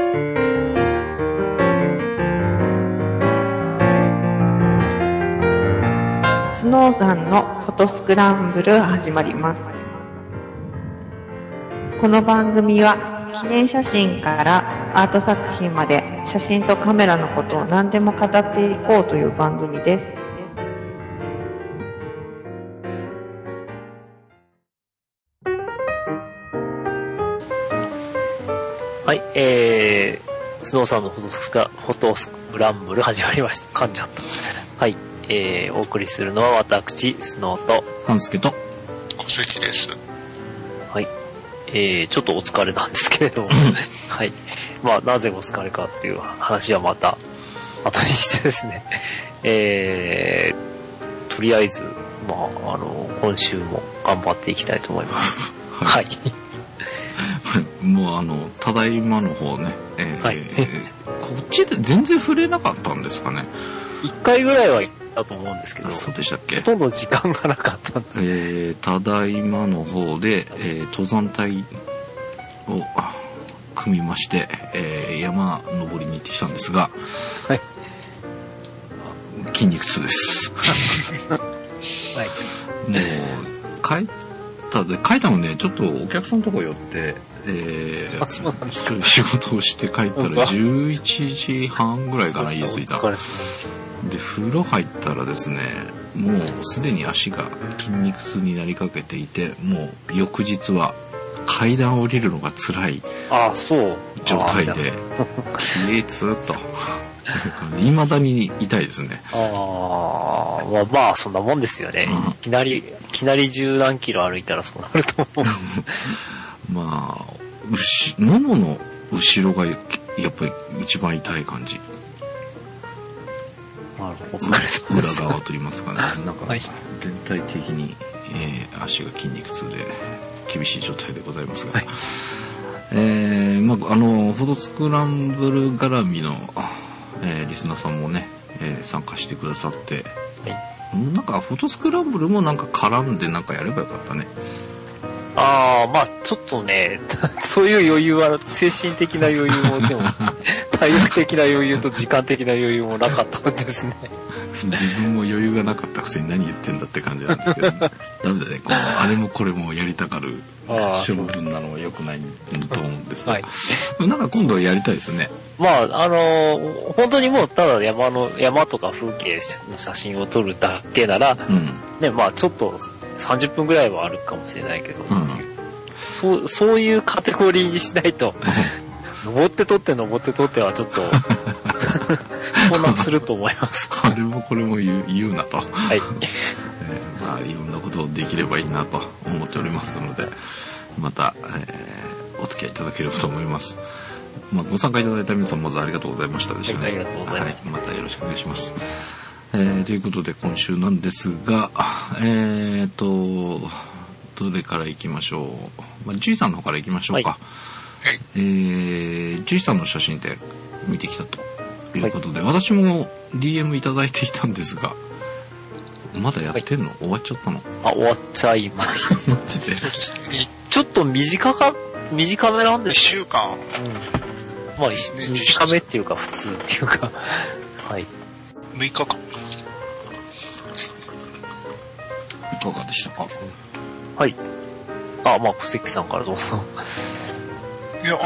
スノーさんのフォトスクランブル始まります。この番組は記念写真からアート作品まで写真とカメラのことを何でも語っていこうという番組です。 はい、スノーさんのフォトスクランブル始まりました。噛んじゃった。はい、お送りするのは私、スノーと、 半助と、 小関です。 はい、ちょっとお疲れなんですけれども、はい、まあなぜお疲れかっていう話はまた後にしてですね、とりあえず、まあ今週も頑張っていきたいと思います。はい。 もうただいまの方ね、 はい、 こっちで全然触れなかったんですかね。 一回ぐらいは行ったと思うんですけど、 そうでしたっけ。 ほとんど時間がなかったんで、 ただいまの方で、登山隊を組みまして、山登りに行ってきたんですが、 はい、 筋肉痛です。 はい、 もう帰ったのね、ちょっとお客さんのとこ寄って、 そうなんですか。 仕事をして帰ったら11時半ぐらいかな、家着いた。で、風呂入ったらですね、もうすでに足が筋肉痛になりかけていて、もう翌日は階段を降りるのが辛い状態で、きつーっと。未だに痛いですね。 まあそんなもんですよね。いきなり十何キロ歩いたらそうなると思う。 まあももの後ろがやっぱり一番痛い感じ。 なるほど。 裏側と言いますかね。なんか全体的に、足が筋肉痛で厳しい状態でございますが、はい、まあフォトスクランブル絡みのリスナーさんもね、参加してくださって、はい、なんかフォトスクランブルもなんか絡んでなんかやればよかったね。 まあちょっとね、そういう余裕は精神的な余裕もでも体力的な余裕と時間的な余裕もなかったんですね。 自分も余裕がなかったくせに何言ってんだって感じなんですけど、ね、ダメだね。あれもこれもやりたがる性分なのは良くないと思うんですが、はい、なんか今度はやりたいですね。 まあ本当にもうただ山とか風景の写真を撮るだけなら、ね、まあちょっと30分ぐらいはあるかもしれないけど、そういうカテゴリーにしないと登って撮ってはちょっと混乱すると思います。 あれもこれも言うなと。はい。まあいろんなことをできればいいなと思っておりますので、また、お付き合いいただければと思います。まあご参加いただいた皆さんまずありがとうございましたでしたね。 ありがとうございました。 はい、またよろしくお願いします。ということで今週なんですが、どれから行きましょう。まあ、ジュイさんの方から行きましょうか。はい、ジュイさんの写真って見てきたということで、はい、私も DM いただいていたんですが、まだやってんの、はい、終わっちゃったの？ 終わっちゃいました。 マジで。 ちょっと短めなんです。 1週間。 まあ、短めっていうか普通っていうか、はい。 6日間。 いかがでしたか？ はい。まあ、小関さんからどうぞ。 いや、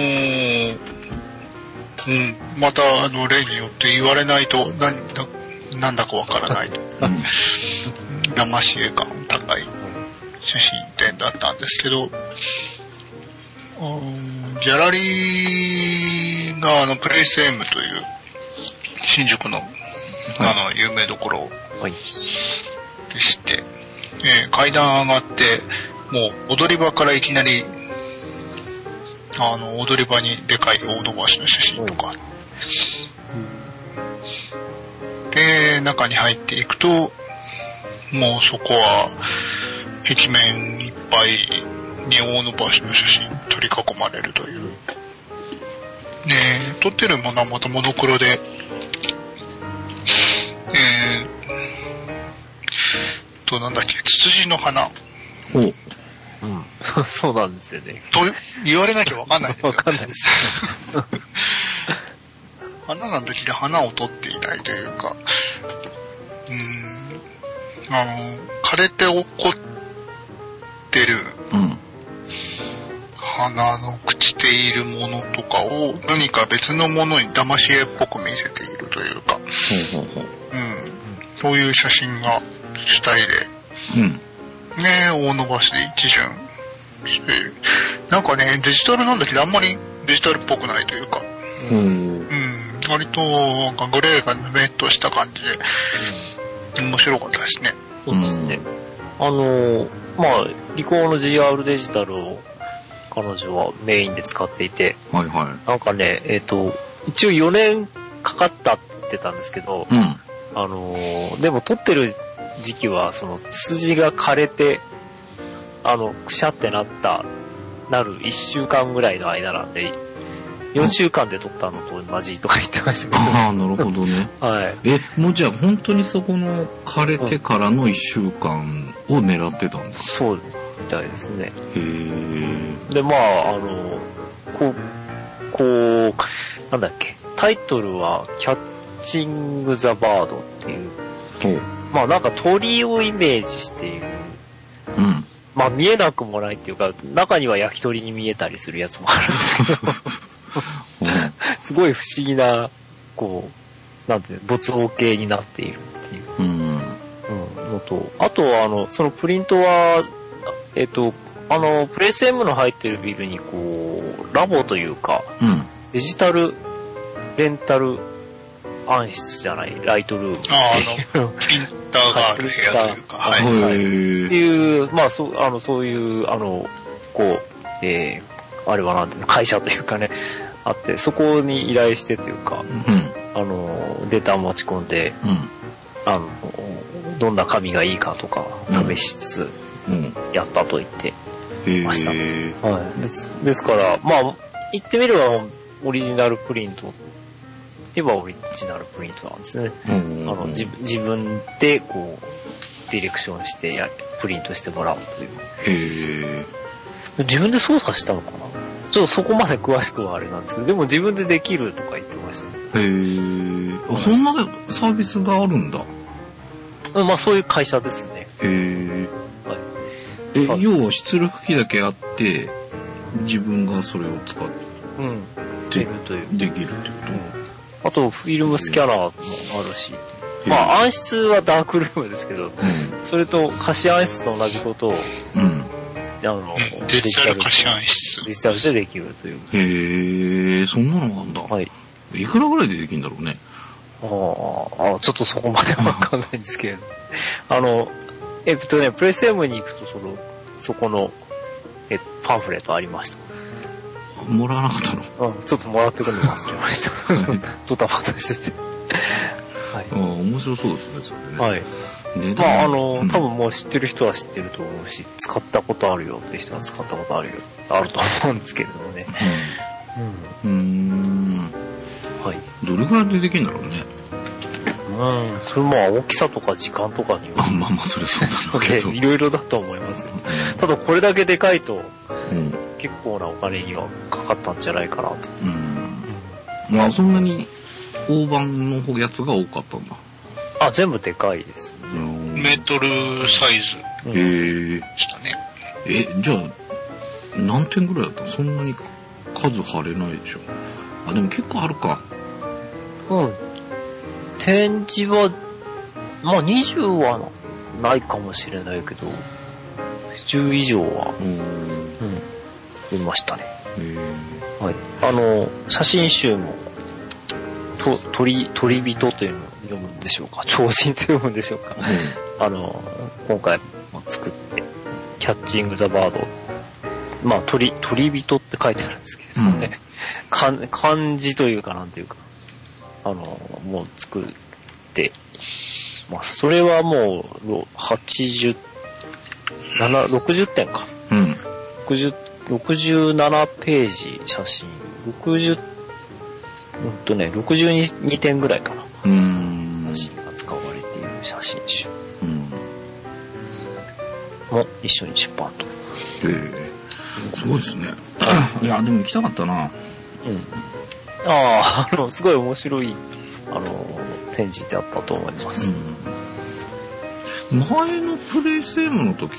また例によって言われないとなんだかわからないと。騙し絵感高い写真展だったんですけど、ギャラリーがプレイス M という新宿の、有名どころでして、階段上がってもう踊り場からいきなり踊り場にでかい大伸ばしの写真とか、で中に入っていくともうそこは壁面いっぱいに大伸ばしの写真取り囲まれるという、撮ってるものはまたモノクロで、なんだっけ、ツツジの花そうなんですよね。 と言われなきゃわかんないですよ。 わかんないです。 花の時で花を取っていないというか、枯れて落っこってる、花の朽ちているものとかを何か別のものに騙し絵っぽく見せているというか、そういう写真が主体で、ね、大伸ばしで一巡している。なんかね、デジタルなんだけどあんまりデジタルっぽくないというか、割とグレーがヌメっとした感じで、面白かったですね。 そうですね。まあ、リコーの GR デジタルを彼女はメインで使っていて、なんかね、一応4年かかったって言ってたんですけど、でも撮ってる時期は、その筋が枯れて、くしゃってなる1週間ぐらいの間なんで、4週間で撮ったのと同じとか言ってましたけど。 ああ、なるほどね。 はい。 もうじゃあ本当にそこの枯れてからの1週間を狙ってたんだ。 そうみたいですね。 へで、まあ、なんだっけ、タイトルは、キャッチング・ザ・バードっていう、まあなんか鳥をイメージしている。まあ見えなくもないっていうか、中には焼き鳥に見えたりするやつもあるんですけど、すごい不思議な、こう、なんていうの、没後形になっているっていうのと、あとそのプリントは、プレイス M の入ってるビルにこう、ラボというか、デジタルレンタル暗室じゃない、ライトルームっていう。 プリンターがある部屋というか、 っていう、まあそういう、こう、あれはなんていうの、会社というかね、あって、そこに依頼してというか、データを持ち込んで、どんな紙がいいかとか試しつつ、やったと言ってました。ですから、まあ、言ってみればオリジナルプリントって言えばオリジナルプリントなんですね。自分でこう、ディレクションしてプリントしてもらうという。自分で操作したのかな？ちょっとそこまで詳しくはあれなんですけど、でも自分でできるとか言ってましたね。 そんなサービスがあるんだ。 まあそういう会社ですね。 要は出力機だけあって、自分がそれを使ってできるってこと？ あとフィルムスキャナーもあるし、まあ暗室はダークルームですけど、それと可視暗室と同じことを、 デジタル可視暗室。 デジタルでできるという。 そんなのがあんだ。いくらぐらいでできるんだろうね。 ちょっとそこまでわかんないんですけれど。プレス M に行くとそこの、パンフレットありました。 もらわなかったの？ ちょっともらってくるの忘れました。ドタバタしてて。 面白そうですね、それね。 まあ、多分もう知ってる人は知ってると思うし、使ったことあるよっていう人は使ったことあると思うんですけれどもね。 どれぐらいでできるんだろうね。 それも大きさとか時間とかには。 まあそれそうだけど。 いろいろだと思いますよ。ただこれだけでかいと、結構なお金にはかかったんじゃないかなと。 まあそんなに大判のやつが多かったんだ。 全部でかいですね。 メートルサイズでしたね。 じゃあ何点ぐらいだったの？そんなに数貼れないでしょ。でも結構あるか。 展示はまあ20はないかもしれないけど10以上は見ましたね。写真集も鳥人というのを読むんでしょうか、超人と読むんでしょうか、今回も作ってキャッチングザバード、まあ鳥人って書いてあるんですけどね、漢字というかなんていうかもう作って、まあそれはもう60点か、67ページ写真62点ぐらいかな。写真が使われている写真集も一緒に出版と。 すごいですね。いや、でも行きたかったな。 すごい面白い、展示であったと思います。 前のプレイセームの時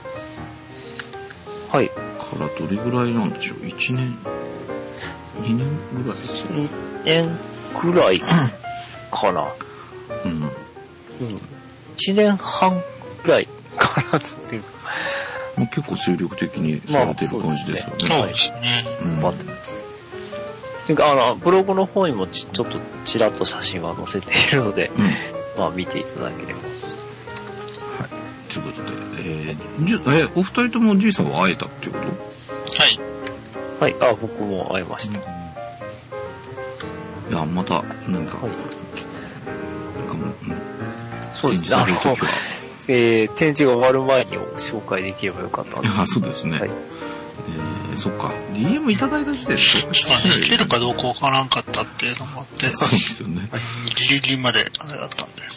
はい。 からどれぐらいなんでしょう ?1 年 ?2 年ぐらいですか ?2 年くらいかな。1年半くらいかなっていうか。 もう結構精力的にされてる感じですよね。 そうですね。 待ってます。というか、ブログの方にもちょっとちらっと写真は載せているので、見ていただければ。 はい。ということで、お二人ともじいさんは会えたっていうこと？ はい。僕も会えました。 いや、また、 そうですね。展示が終わる前に紹介できればよかったんです。 そうですね。そっか。DM いただいた時点でいけるかどうかわからんかったっていうのもあって。 そうですよね。 ギリギリまであれだったんです。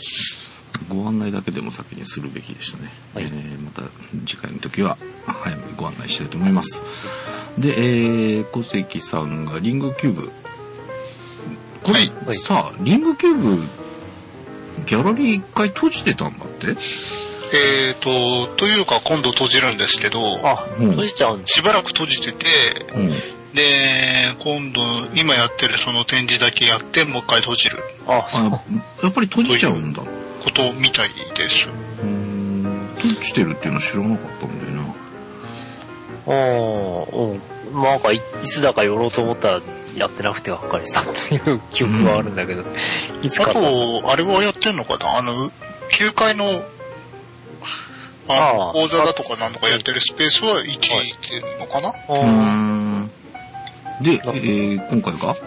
ご案内だけでも先にするべきでしたね。また次回の時は早めにご案内したいと思います。で、小関さんがリングキューブ。これ、さあ、リングキューブ、ギャラリー一回閉じてたんだって？ というか今度閉じるんですけど、 閉じちゃうんしばらく閉じてて、で、今度、今やってるその展示だけやって、もう一回閉じる。 やっぱり閉じちゃうんだ。 ことみたいです。 閉じてるっていうの知らなかったんだよな。 なんかいつだか寄ろうと思ったらやってなくてがっかりしたっていう記憶はあるんだけど、いつか。 あと、あれはやってんのかな9階の、講座だとかなんとかやってるスペースは生きてるのかな？ で、今回が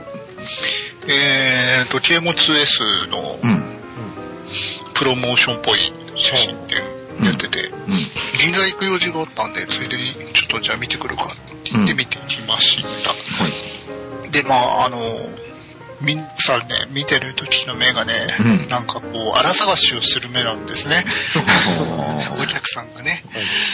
ケーモ 2S のプロモーションっぽい写真展やってて、銀座行く用事があったんで、ついでにちょっとじゃあ見てくるかって言って見てきました。で、皆さんね、見てる時の目がね、なんかこう、荒探しをする目なんですね。お客さんがね。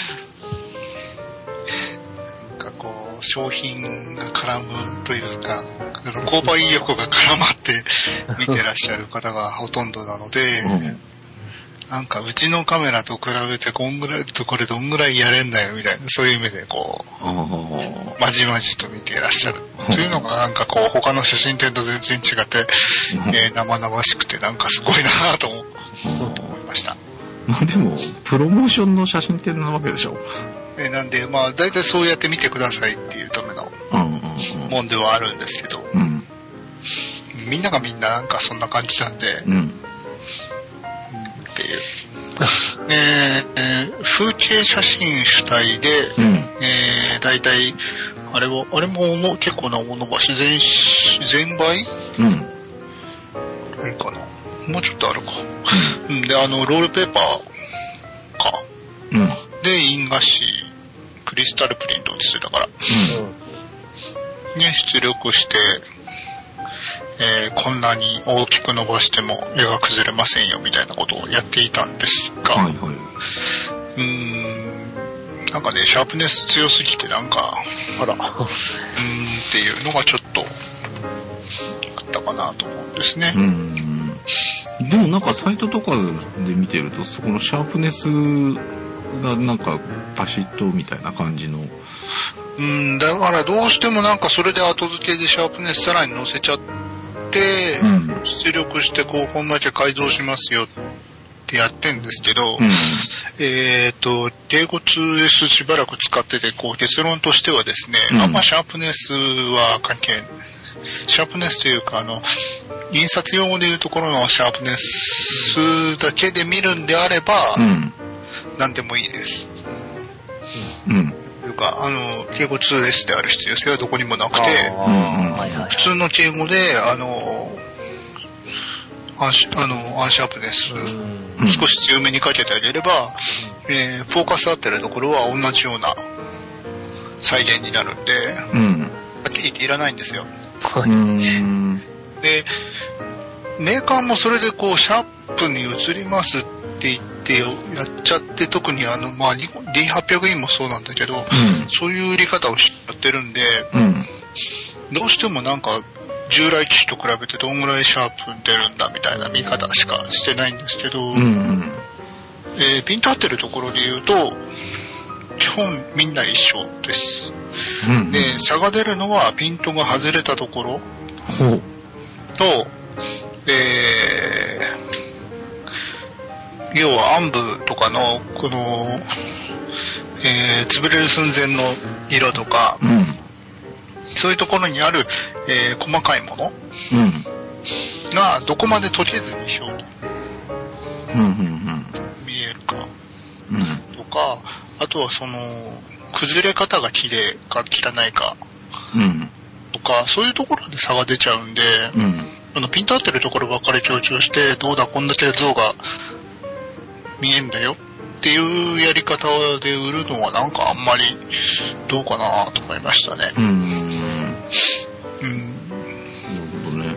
なんかこう、商品が絡むというか、購買意欲が絡まって見てらっしゃる方がほとんどなので、なんかうちのカメラと比べてこれどんぐらいやれんだよみたいな、そういう目でこう、まじまじと見ていらっしゃる。というのがなんかこう、他の写真展と全然違って、生々しくてなんかすごいなと思いました。 でも、プロモーションの写真展なわけでしょ。 なんで、大体そうやって見てくださいっていうためのもんではあるんですけど、みんながみんななんかそんな感じなんで、っていう。風景写真主体で、大体、あれも結構な大伸ばし、全倍ぐらいかな。もうちょっとあるか。で、ロールペーパーか。で、印画紙、クリスタルプリントをしてたから。出力して、こんなに大きく伸ばしても絵が崩れませんよみたいなことをやっていたんですが、なんかね、シャープネス強すぎてなんか、っていうのがちょっとあったかなと思うんですね。 でもなんかサイトとかで見てると、そこのシャープネスがなんかパシッとみたいな感じの。 だからどうしてもなんかそれで後付けでシャープネスさらに載せちゃって、出力してこんだけ改造しますよってやってんですけど、英語 2S しばらく使ってて、結論としてはですね、あんまシャープネスは関係ない。シャープネスというか、印刷用語でいうところのシャープネスだけで見るんであれば、何でもいいです。というか、敬語 2S である必要性はどこにもなくて、普通の敬語で、アンシャープネス、少し強めにかけてあげれば、フォーカス合ってるところは同じような再現になるんで、はっきり言っていらないんですよ。で、メーカーもそれでシャープに移りますって言ってってやっちゃって、特にまあ、D800E もそうなんだけど、そういう売り方をしちゃってるんで、どうしてもなんか、従来機種と比べてどんぐらいシャープ出るんだみたいな見方しかしてないんですけど、ピント合ってるところで言うと、基本みんな一緒です。で、差が出るのはピントが外れたところと、要は暗部とかのこの、潰れる寸前の色とか、そういうところにある、細かいものがどこまで溶けずに表に見えるか、とか、あとはその崩れ方が綺麗か汚いか、とか、そういうところで差が出ちゃうんで、ピント合ってるところばっかり強調して、どうだこんだけ像が見えんだよっていうやり方で売るのはなんかあんまりどうかなと思いましたね。 なるほどね。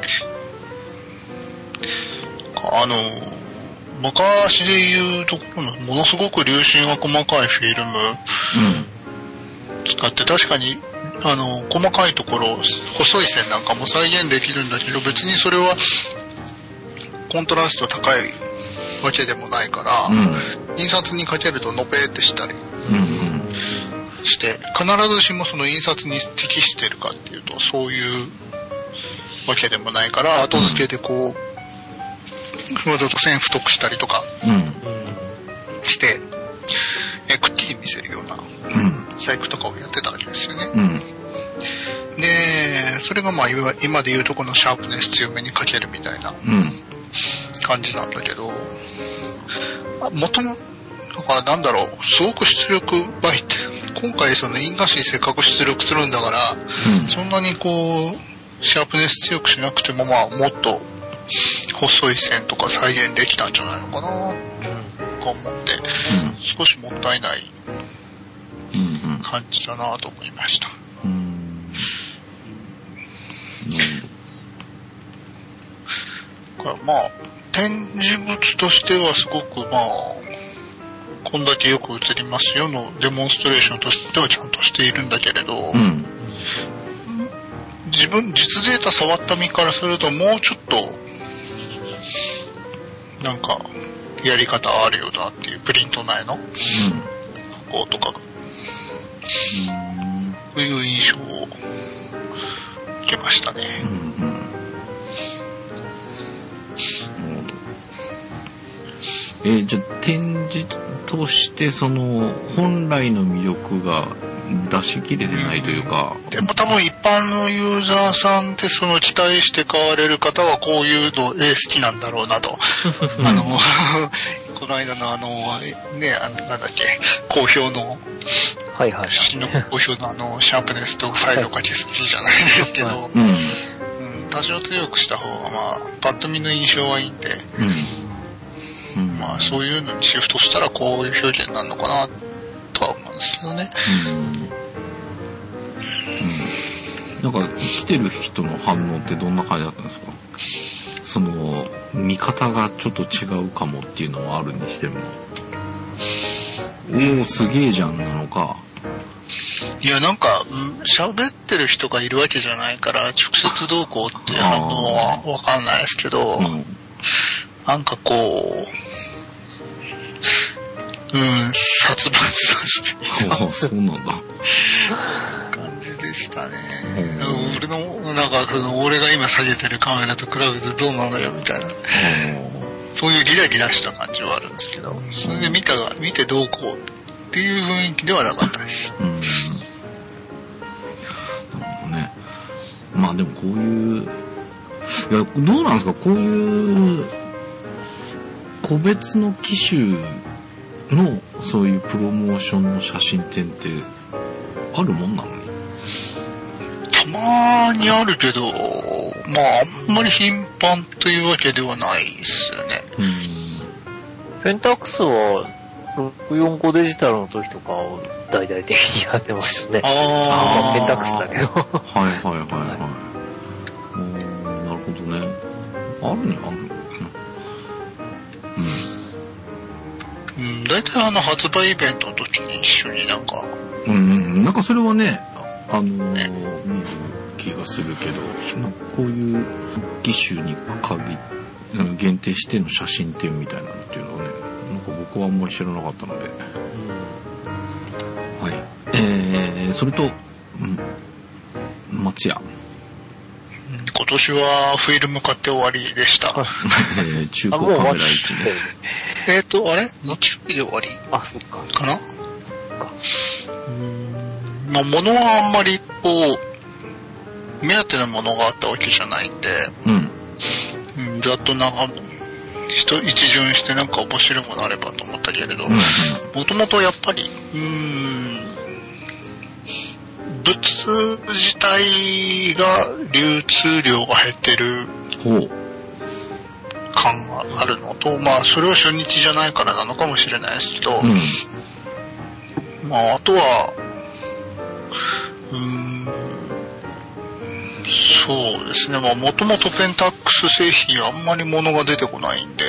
昔で言うところのものすごく粒子が細かいフィルム使って、確かに細かいところ、細い線なんかも再現できるんだけど、別にそれはコントラスト高いわけでもないから、印刷にかけるとのぺーってしたりして、必ずしもその印刷に適してるかっていうとそういうわけでもないから、後付けでこうわざと線太くしたりとかして、くっきり見せるような細工とかをやってたわけですよね。で、それがまあ今でいうとこのシャープネス強めにかけるみたいな感じなんだけど、元々だからなんだろう、すごく出力倍って、今回その印画紙せっかく出力するんだから、そんなにこうシャープネス強くしなくても、まあもっと細い線とか再現できたんじゃないのかなと思って、少しもったいない感じだなと思いました。だからまあ展示物としてはすごくまあこんだけよく映りますよのデモンストレーションとしてはちゃんとしているんだけれど、実データ触った身からするともうちょっとなんかやり方あるよなっていう、プリント内の加工とかが、そういう印象を受けましたね。 じゃあ展示としてその本来の魅力が出し切れてないというか、 でも多分一般のユーザーさんってその期待して買われる方はこういうの好きなんだろうなとこの間のなんだっけ、好評の写真の好評のシャープネスとサイドかけすぎじゃないですけど、多少強くした方がまあパッと見の印象はいいんで、まあそういうのにシフトしたらこういう表現になるのかなとは思うんですけどね。 なんか来てる人の反応ってどんな感じだったんですか？その見方がちょっと違うかもっていうのはあるにしても、すげえじゃんなのか。 いやなんか喋ってる人がいるわけじゃないから直接どうこうっていう反応はわかんないですけど、なんかこう殺伐させてそうなんだ感じでしたね。俺のなんか俺が今下げてるカメラと比べてどうなのよみたいな、そういうギラギラした感じはあるんですけど、それで見てどうこうっていう雰囲気ではなかったです。 なるほどね。まあでもこういうどうなんですか、こういう個別の機種のそういうプロモーションの写真展ってあるもんなのに？ たまにあるけど、まああんまり頻繁というわけではないですよね。 ペンタックスは645デジタルの時とかを大々的にやってましたね。ペンタックスだけど。 なるほどね。あるね。 大体発売イベントの時に一緒になんか。 なんかそれはね、見る気がするけど、こういう機種に限定しての写真展みたいなのっていうのはね、なんか僕はあんまり知らなかったので。はい。それと、松屋。 今年はフィルム買って終わりでした。 中古カメラ1ね。 あれ日曜日で終わりそっか。 かな物はあんまり目当てのものがあったわけじゃないんで、ざっと一巡してなんか面白いものあればと思ったけれど、もともとやっぱり、物自体が流通量が減ってる感があるのと、それは初日じゃないからなのかもしれないですけど、あとは、そうですね、もともとペンタックス製品あんまり物が出てこないんで、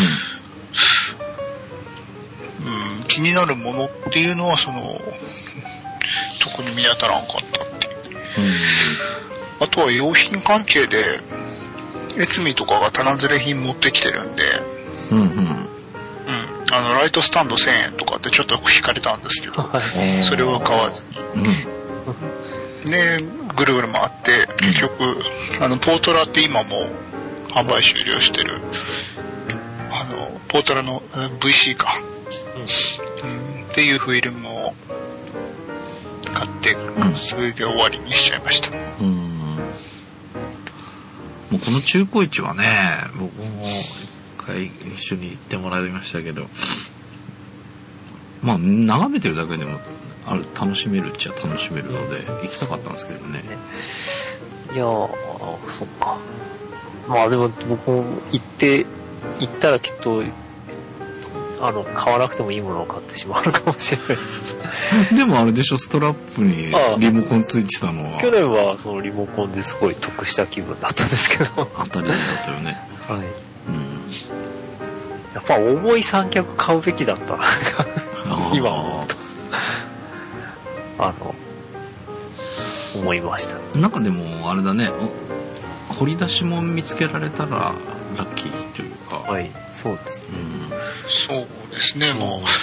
気になるものっていうのは特に見当たらんかったっていう。あとは用品関係で、エツミとかが棚ずれ品持ってきてるんで、ライトスタンド1000円とかってちょっと惹かれたんですけど、それは買わずに。で、ぐるぐる回って、結局、ポートラって今も販売終了してる、ポートラの VC か、っていうフィルムを買って、それで終わりにしちゃいました。 もうこの中古市はね、僕も一回一緒に行ってもらいましたけど、眺めてるだけでも楽しめるっちゃ楽しめるので行きたかったんですけどね。 いやー、そっか。でも僕も行ったらきっと買わなくてもいいものを買ってしまうかもしれない。 でもあれでしょ、ストラップにリモコンついてたのは。 去年はそのリモコンですごい得した気分だったんですけど。 当たり前だったよね。 はい。やっぱ重い三脚買うべきだったな。今思うと。思いました。 なんかでもあれだね、掘り出し物見つけられたらラッキーというか。 はい、そうですね。 そうですね、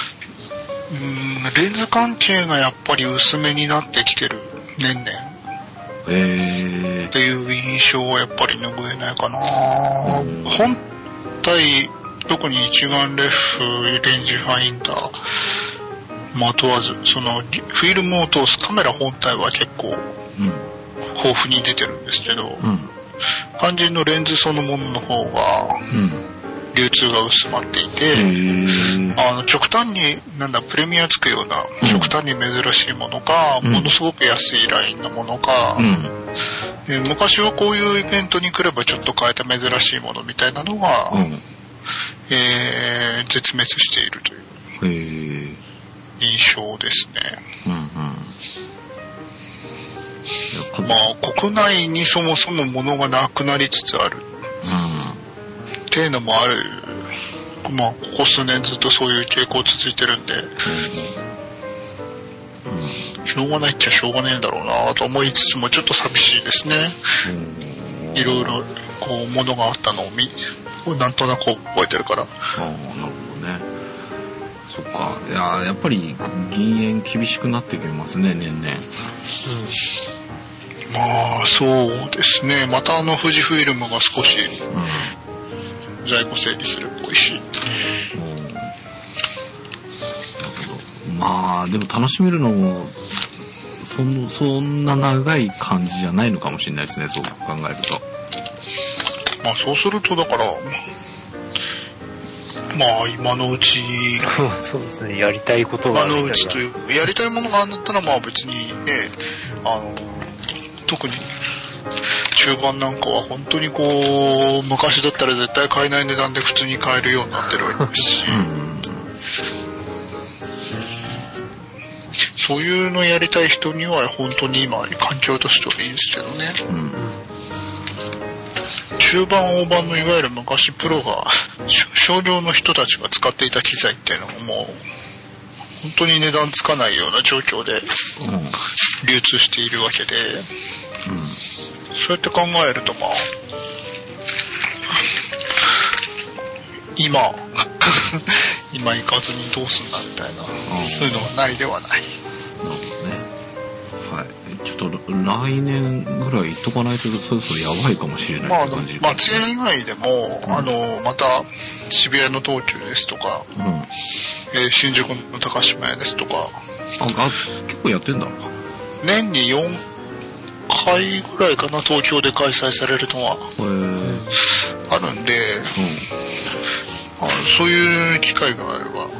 レンズ関係がやっぱり薄めになってきてる、年々。っていう印象はやっぱり拭えないかな。本体、特に一眼レフ、レンジファインダー、問わず、フィルムを通すカメラ本体は結構、豊富に出てるんですけど、肝心のレンズそのものの方が、流通が薄まっていて、極端にプレミアつくような極端に珍しいものか、ものすごく安いラインのものか、で昔はこういうイベントに来ればちょっと変えた珍しいものみたいなのが、絶滅しているという印象ですね。国内にそもそも物がなくなりつつある。っていうのもある。ここ数年ずっとそういう傾向続いてるんで、しょうがないっちゃしょうがねえんだろうなと思いつつもちょっと寂しいですね。いろいろものがあったのをなんとなく覚えてるから。 なるほどね。そっか。いや、やっぱり銀円厳しくなってきますね、年々。 そうですね。また富士フイルムが少し、在庫整理するっぽいし。 でも楽しめるのもそんな長い感じじゃないのかもしれないですね、そう考えると。 そうするとだから今のうちそうですね、やりたいことが今のうちというやりたいものがあるんだったら別にね、特に中盤なんかは本当に昔だったら絶対買えない値段で普通に買えるようになってるわけですし、そういうのやりたい人には本当に今環境としてはいいんですけどね。中中盤大盤のいわゆる昔プロが少量の人たちが使っていた機材っていうのももう本当に値段つかないような状況で流通しているわけで、そうやって考えるとまあ今行かずにどうすんだみたいな、そういうのはないではない。 なるほどね。はい。ちょっと来年ぐらい行っとかないとそろそろやばいかもしれないって感じ。 松屋以外でも、また渋谷の東急ですとか、新宿の高島屋ですとか。 結構やってんだ。 年に4回ぐらいかな、東京で開催されるのはあるんで、そういう機会があれば、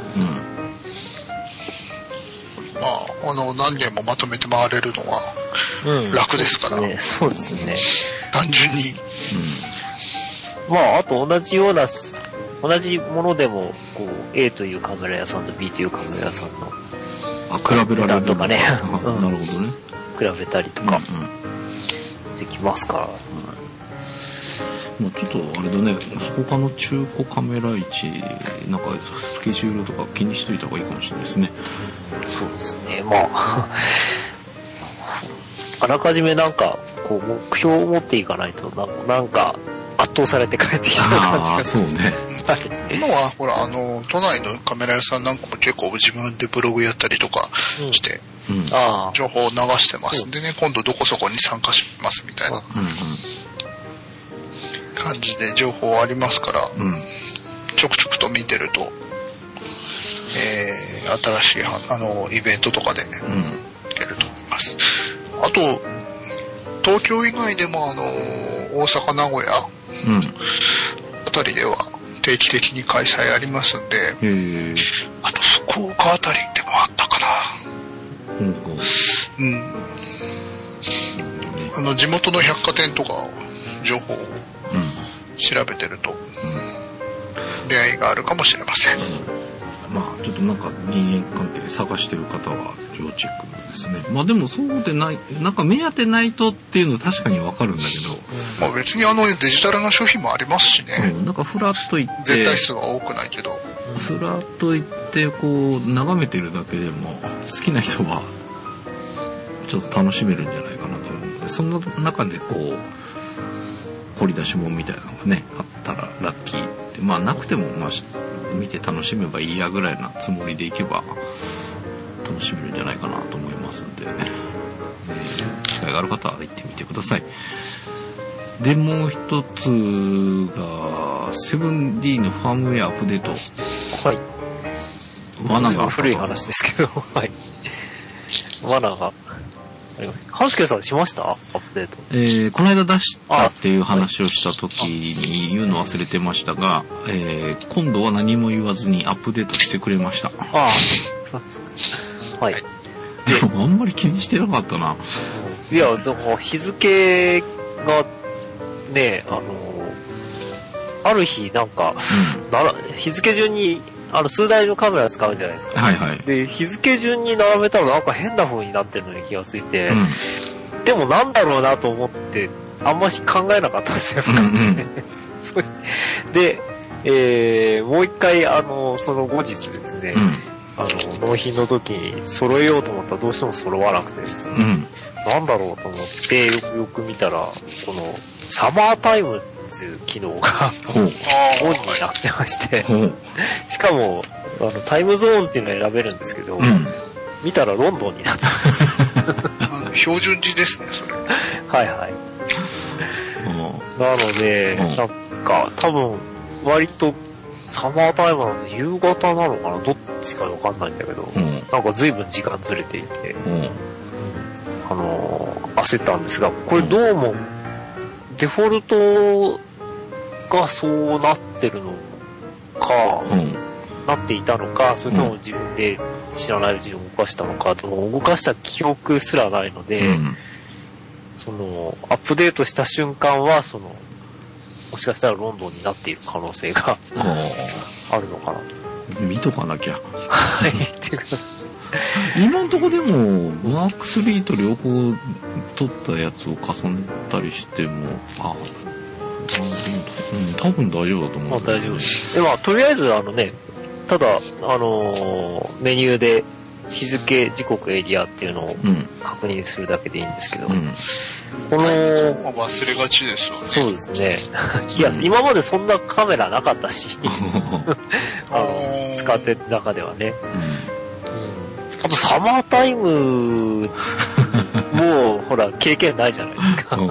何年もまとめて回れるのは楽ですから、 そうですね。 単純に、 あと同じものでもこう A というカメラ屋さんと B というカメラ屋さんの比べられるとかね、 なるほどね。 比べたりとかできますから。 ちょっとあれだね、他の中古カメラ市なんかスケジュールとか気にしといた方がいいかもしれないですね。 そうですね。あらかじめなんかこう目標を持っていかないとなんか圧倒されて帰ってきそうな感じが。 そうね。 今はほら都内のカメラ屋さんなんかも結構自分でブログやったりとかして、情報を流してますんでね、今度どこそこに参加しますみたいな感じで情報ありますから、ちょくちょくと見てると、新しいイベントとかで出ると思います。あと東京以外でも大阪名古屋あたりでは定期的に開催ありますんで、あと福岡あたりでもあったかな。地元の百貨店とか情報を調べてると出会いがあるかもしれません。 ちょっとなんか人間関係で探してる方は要チェックですね。でもそうでない、なんか目当てないとっていうのは確かにわかるんだけど。 別にデジタルな商品もありますしね。 なんかフラッと行って。 絶対数は多くないけど。 フラッと行ってこう眺めてるだけでも好きな人はちょっと楽しめるんじゃないかなと思うので、その中でこう掘り出し物みたいなのがねあったらラッキーって、なくても見て楽しめばいいやぐらいなつもりでいけば楽しめるんじゃないかなと思いますんで、機会がある方は行ってみてください。でもう一つが 7D のファームウェアアップデート。罠が古い話ですけど、罠がハスケさんしましたアップデート。 この間出したっていう話をした時に言うの忘れてましたが、今度は何も言わずにアップデートしてくれました。 そうですか。 でもあんまり気にしてなかったな。 いや、でも日付がね、ある日なんか、日付順に数台のカメラ使うじゃないですか。で、日付順に並べたらなんか変な風になってるのに気がついて、でもなんだろうなと思って、あんまし考えなかったんですよ。で、もう一回、その後日ですね、納品の時に揃えようと思ったらどうしても揃わなくてですね、なんだろうと思って、よく見たら、この、サマータイムっていう機能がオンになってまして、しかもタイムゾーンっていうのを選べるんですけど、見たらロンドンになってます。 標準時ですね、それ。 なので、なんか多分割とサマータイムなんで夕方なのかな、どっちかわかんないんだけど、なんか随分時間ずれていて、焦ったんですが、これどうもデフォルトがそうなってるのか、なっていたのか、それとも自分で知らないうちに動かしたのか、でも動かした記憶すらないので、そのアップデートした瞬間はもしかしたらロンドンになっている可能性があるのかなと。 見とかなきゃ。 見てください。 今のところでもマーク3と両方撮ったやつを重ねたりしても、 多分大丈夫だと思う。 大丈夫。で、とりあえずただ、メニューで日付、時刻、エリアっていうのを確認するだけでいいんですけど、この、 忘れがちですよね。 そうですね。いや、今までそんなカメラなかったし、使ってる中ではね。あと、サマータイムも、ほら、経験ないじゃないですか。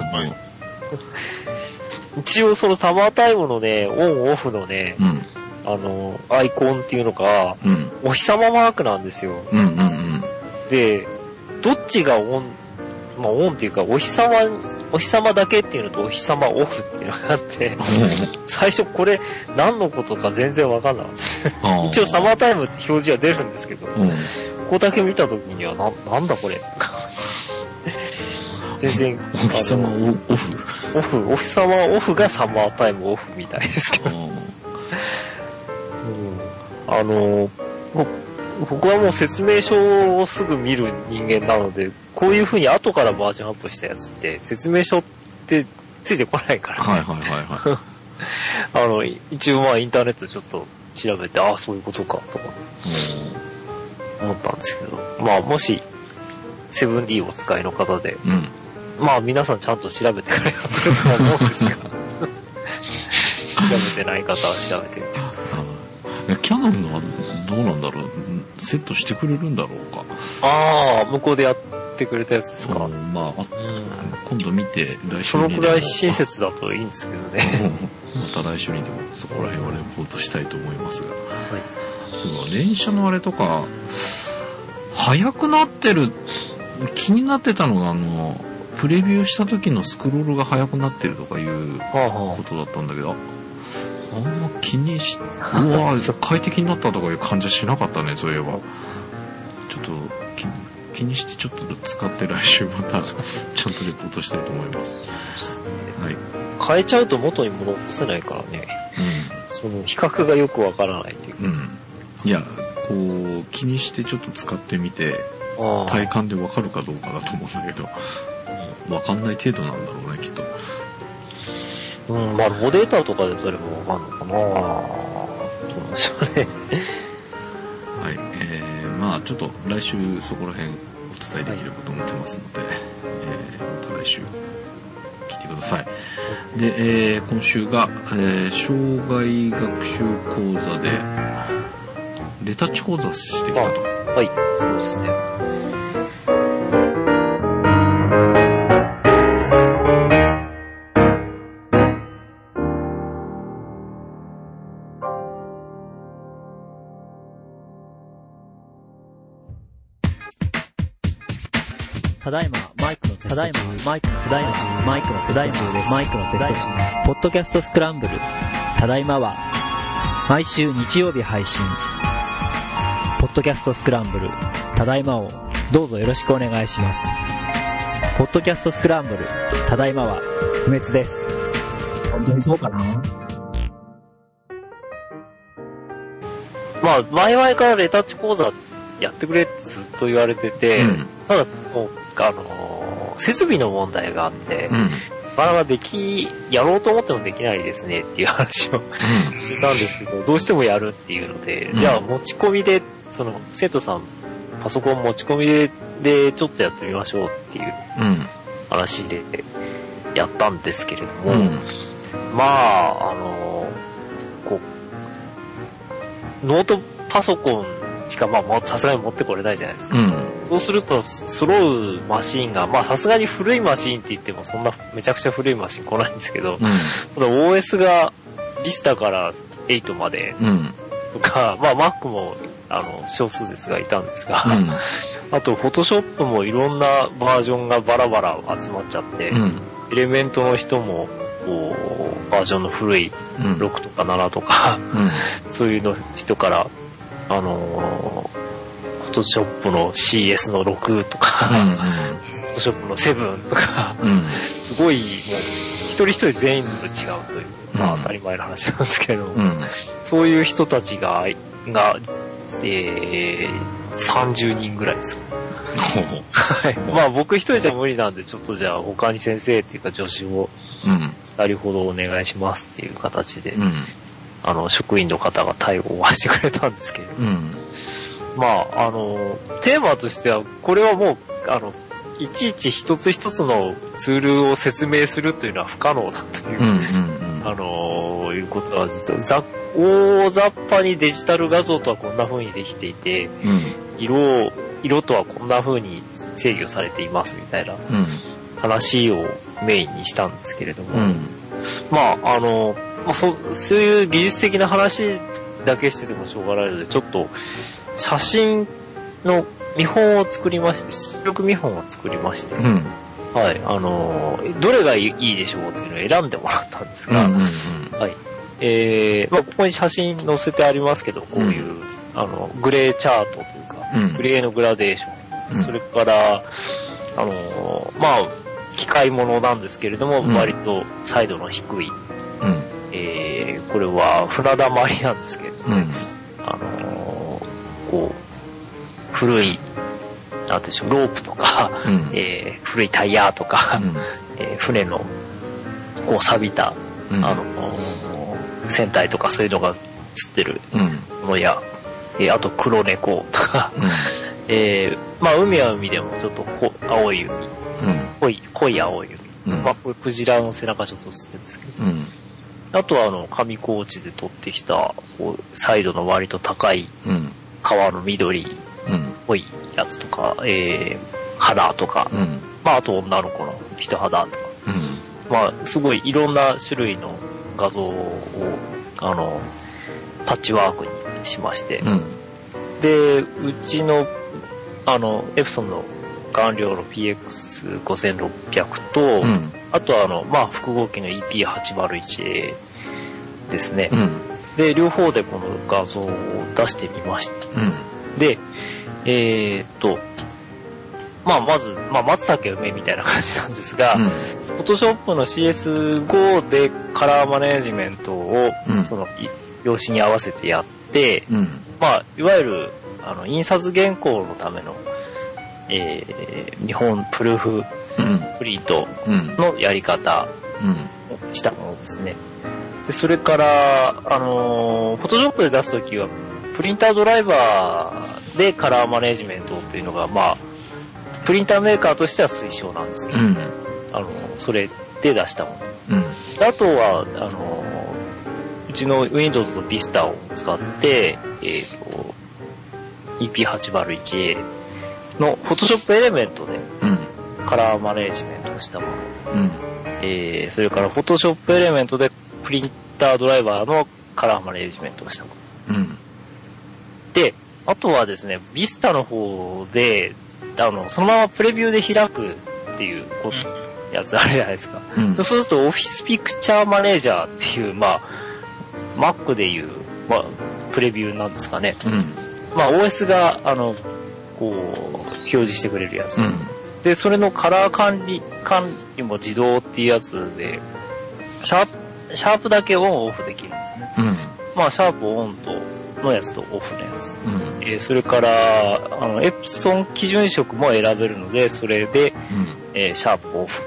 一応、そのサマータイムのね、オンオフのね、アイコンっていうのが、お日様マークなんですよ。で、どっちがオンっていうか、お日様だけっていうのとお日様オフっていうのがあって、最初これ何のことか全然わかんなかった。一応サマータイムって表示は出るんですけど、ここだけ見たときにはなんだこれ全然、 お日様オフお日様オフがサマータイムオフみたいですけど。僕はもう説明書をすぐ見る人間なので、こういう風に後からバージョンアップしたやつって説明書ってついてこないから、一応インターネットでちょっと調べて、そういうことかとか思ったんですけど、もし 7D をお使いの方で、皆さんちゃんと調べてくれると思うんですけど、調べてない方は調べてみてください。 キャノンはどうなんだろう、セットしてくれるんだろうか。 向こうでやってくれたやつですか。 今度見て来週そのくらい親切だといいんですけどね。 また来週にでもそこら辺はレポートしたいと思いますが、その連射のあれとか速くなってる、気になってたのがプレビューした時のスクロールが速くなってるとかいうことだったんだけど、あんま気にし、快適になったとかいう感じはしなかったね、そういえば。ちょっと気にしてちょっと使って来週またちゃんとレポートしたいと思います。 変えちゃうと元に戻せないからね。その比較がよくわからないっていうか。 いや、こう気にしてちょっと使ってみて体感でわかるかどうかだと思うんだけど、わかんない程度なんだろうね、きっと。 ロボデータとかでどれもわかんのかな。どうなんでしょうね。 ちょっと来週そこら辺お伝えできればと思ってますので、また来週聞いてください。で、今週が、障害学習講座でレタッチ講座してきたと。 そうですね。 ただいまマイクのテスト中です。ポッドキャストスクランブル。ただいまは毎週日曜日配信。ポッドキャストスクランブル。ただいまをどうぞよろしくお願いします。ポッドキャストスクランブル。ただいまは不滅です。 本当にそうかな。 前々からレタッチ講座やってくれってずっと言われてて、ただもう設備の問題があって、なかなかやろうと思ってもできないですねっていう話をしてたんですけど、どうしてもやるっていうので、じゃあ持ち込みで、生徒さんパソコン持ち込みでちょっとやってみましょうっていう話でやったんですけれども、ノートパソコンしかさすがに持ってこれないじゃないですか。そうすると揃うマシーンがさすがに古いマシーンって言ってもそんなめちゃくちゃ古いマシーン来ないんですけど、OS がビスタから8までとか、Mac も少数ですがいたんですが、あと Photoshop もいろんなバージョンがバラバラ集まっちゃって、エレメントの人もバージョンの古い6とか7とか、そういうの人からPhotoshop の CS の6とか、Photoshop の7とか、すごいもう一人一人全員と違うという、当たり前の話なんですけど、そういう人たちが30人ぐらいです。僕一人じゃ無理なんで、ちょっとじゃあ他に先生っていうか助手を 2人ほどお願いしますっていう形で、職員の方が対応はしてくれたんですけど、まあ、テーマとしては、これはもう、いちいち一つ一つのツールを説明するというのは不可能だという、いうことは、実は大雑把にデジタル画像とはこんな風にできていて、色とはこんな風に制御されていますみたいな話をメインにしたんですけれども、まあ、そういう技術的な話だけしててもしょうがないので、ちょっと写真の見本を作りまして、出力見本を作りまして、はい、どれがいいでしょうっていうのを選んでもらったんですが、はい、まあ、ここに写真載せてありますけど、こういう、グレーチャートというか、グレーのグラデーション、それから、まあ、機械ものなんですけれども、割と彩度の低い、これは船溜まりなんですけれども、こう、古い、なんていうんでしょう、ロープとか、古いタイヤとか、船の、こう、錆びた、船体とかそういうのが映ってるものや、あと黒猫とか、まあ、海は海でもちょっと青い海、濃い青い海。まあ、これクジラの背中ちょっと映ってるんですけど、あとは上高地で取ってきた、こう、彩度の割と高い、川の緑っぽいやつとか、肌とか、まあ、あと女の子の人肌とか、まあ、すごいいろんな種類の画像を、パッチワークにしまして、で、うちの、エプソンの顔料の PX5600 と、あとはまあ、複合機の EP801A ですね。で、両方でこの画像を出してみました。で、まあ、まず、まあ、松茸梅みたいな感じなんですが、Photoshop の CS5 でカラーマネージメントを、その、用紙に合わせてやって、まあ、いわゆる、印刷原稿のための、日本プルーフプリントのやり方をしたものですね。でそれから、Photoshop で出すときは、プリンタードライバーでカラーマネジメントっていうのが、まあ、プリンターメーカーとしては推奨なんですけど、それで出したもの。あとは、うちの Windows と Vista を使って、EP801A の Photoshop エレメントでカラーマネジメントをしたもの。それから Photoshop エレメントでプリンタードライバーのカラーマネジメントをしたもの。で、あとはですね、Vista の方で、そのままプレビューで開くっていうやつあるじゃないですか。そうすると Office Picture Manager っていう、まあ、Mac でいう、まあ、プレビューなんですかね。まあ、OS が、こう、表示してくれるやつ。で、それのカラー管理も自動っていうやつで、シャープだけオンオフできるんですね。まあ、シャープオンのやつとオフのやつ。それから、エプソン基準色も選べるので、それで、シャープオフ。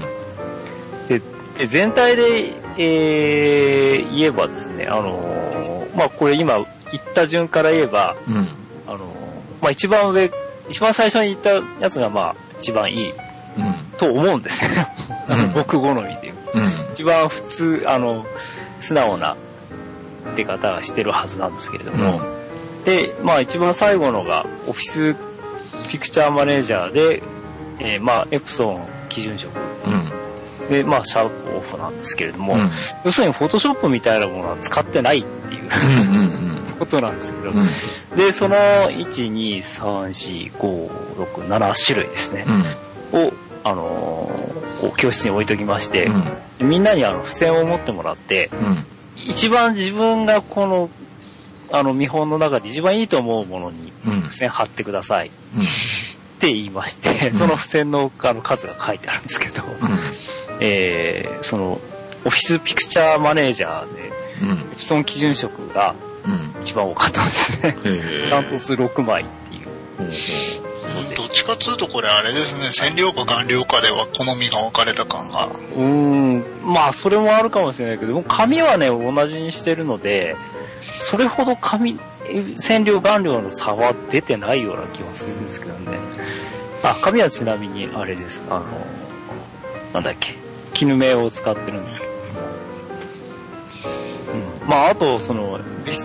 で、全体で、言えばですね、まあ、これ今言った順から言えば、まあ、一番最初に言ったやつが、まあ、一番いい、と思うんですね。僕好みで。一番普通、素直な出方がしてるはずなんですけれども、で、まあ、一番最後のが、オフィスピクチャーマネージャーで、まあ、エプソン基準色。で、まあ、シャープオフなんですけれども、要するに、フォトショップみたいなものは使ってないっていうことなんですけど、で、その、1、2、3、4、5、6、7種類ですね、を、こう教室に置いときまして、みんなに付箋を持ってもらって、一番自分がこの、見本の中で一番いいと思うものに、付箋貼ってください。って言いまして、その付箋の数が書いてあるんですけど、その、オフィスピクチャーマネージャーで、エプソン基準色が一番多かったんですね。ダントツ6枚っていう。 どっちかっつうとこれあれですね、染料か顔料かでは好みが分かれた感が。 まあそれもあるかもしれないけど、もう紙はね同じにしてるので、それほど染料顔料の差は出てないような気がするんですけどね。紙はちなみにあれです。なんだっけ、絹目を使ってるんですけど、まああとその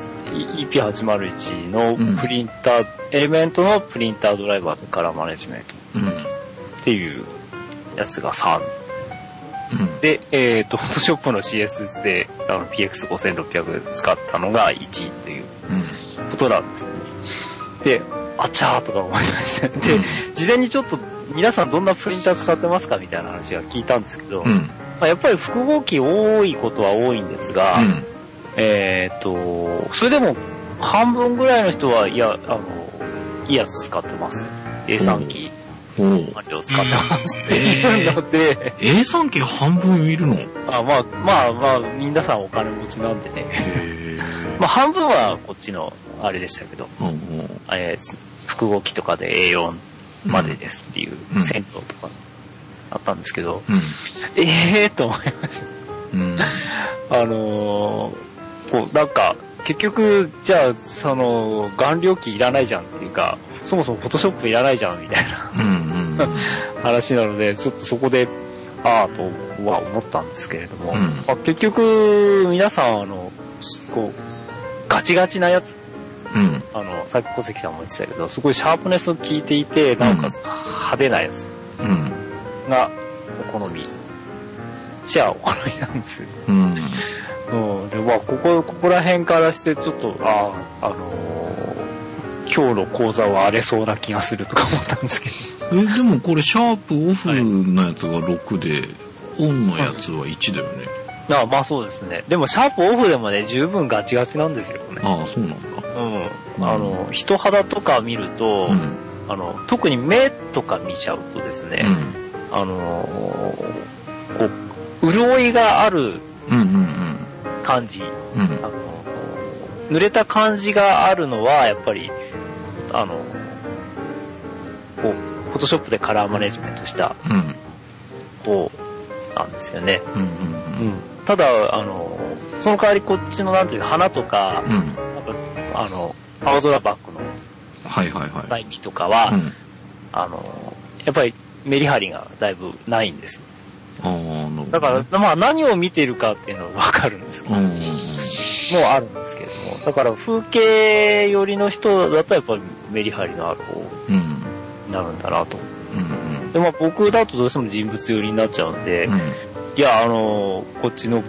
EP801 のプリンター、エレメントのプリンタードライバーでカラーマネジメントっていうやつが3、でフォトショップの CS でPX5600 使ったのが1ということなんですね。で、あちゃーとか思いました。で、事前にちょっと皆さんどんなプリンター使ってますかみたいな話が聞いたんですけど、まあ、やっぱり複合機多いことは多いんですが、それでも半分ぐらいの人はいいやつ使ってます。A3 機を使ってますっていうので、 A3 機半分いるの？ まあ皆さんお金持ちなんでね。まあ半分はこっちのあれでしたけど、複合機とかで A4 までですっていう銭湯とかあったんですけど、と思いました。こうなんか結局じゃあその顔料機いらないじゃんっていうか、そもそもフォトショップいらないじゃんみたいな話なので、ちょっとそこでとは思ったんですけれども、結局皆さんこうガチガチなやつ、さっき小関さんも言ってたけど、すごいシャープネスを効いていて、なおかつ派手なやつがお好み、お好みなんですよ。で、まあここら辺からしてちょっと今日の講座は荒れそうな気がするとか思ったんですけど。 でもこれシャープオフのやつが6で、オンのやつは1だよね。 まあそうですね。でもシャープオフでもね、十分ガチガチなんですよね。 そうなんだ。 人肌とか見ると、特に目とか見ちゃうとですね、こう潤いがある感じ、濡れた感じがあるのはやっぱりこうフォトショップでカラーマネジメントした方なんですよね。ただその代わりこっちのなんていう花とか、青空バックのライミとかは、やっぱりメリハリがだいぶないんですよ。だからまあ何を見ているかっていうのは分かるんですけど、もうあるんですけれども、だから風景寄りの人だとやっぱりメリハリのある方になるんだなと。でまあ僕だとどうしても人物寄りになっちゃうんで、いやこっちの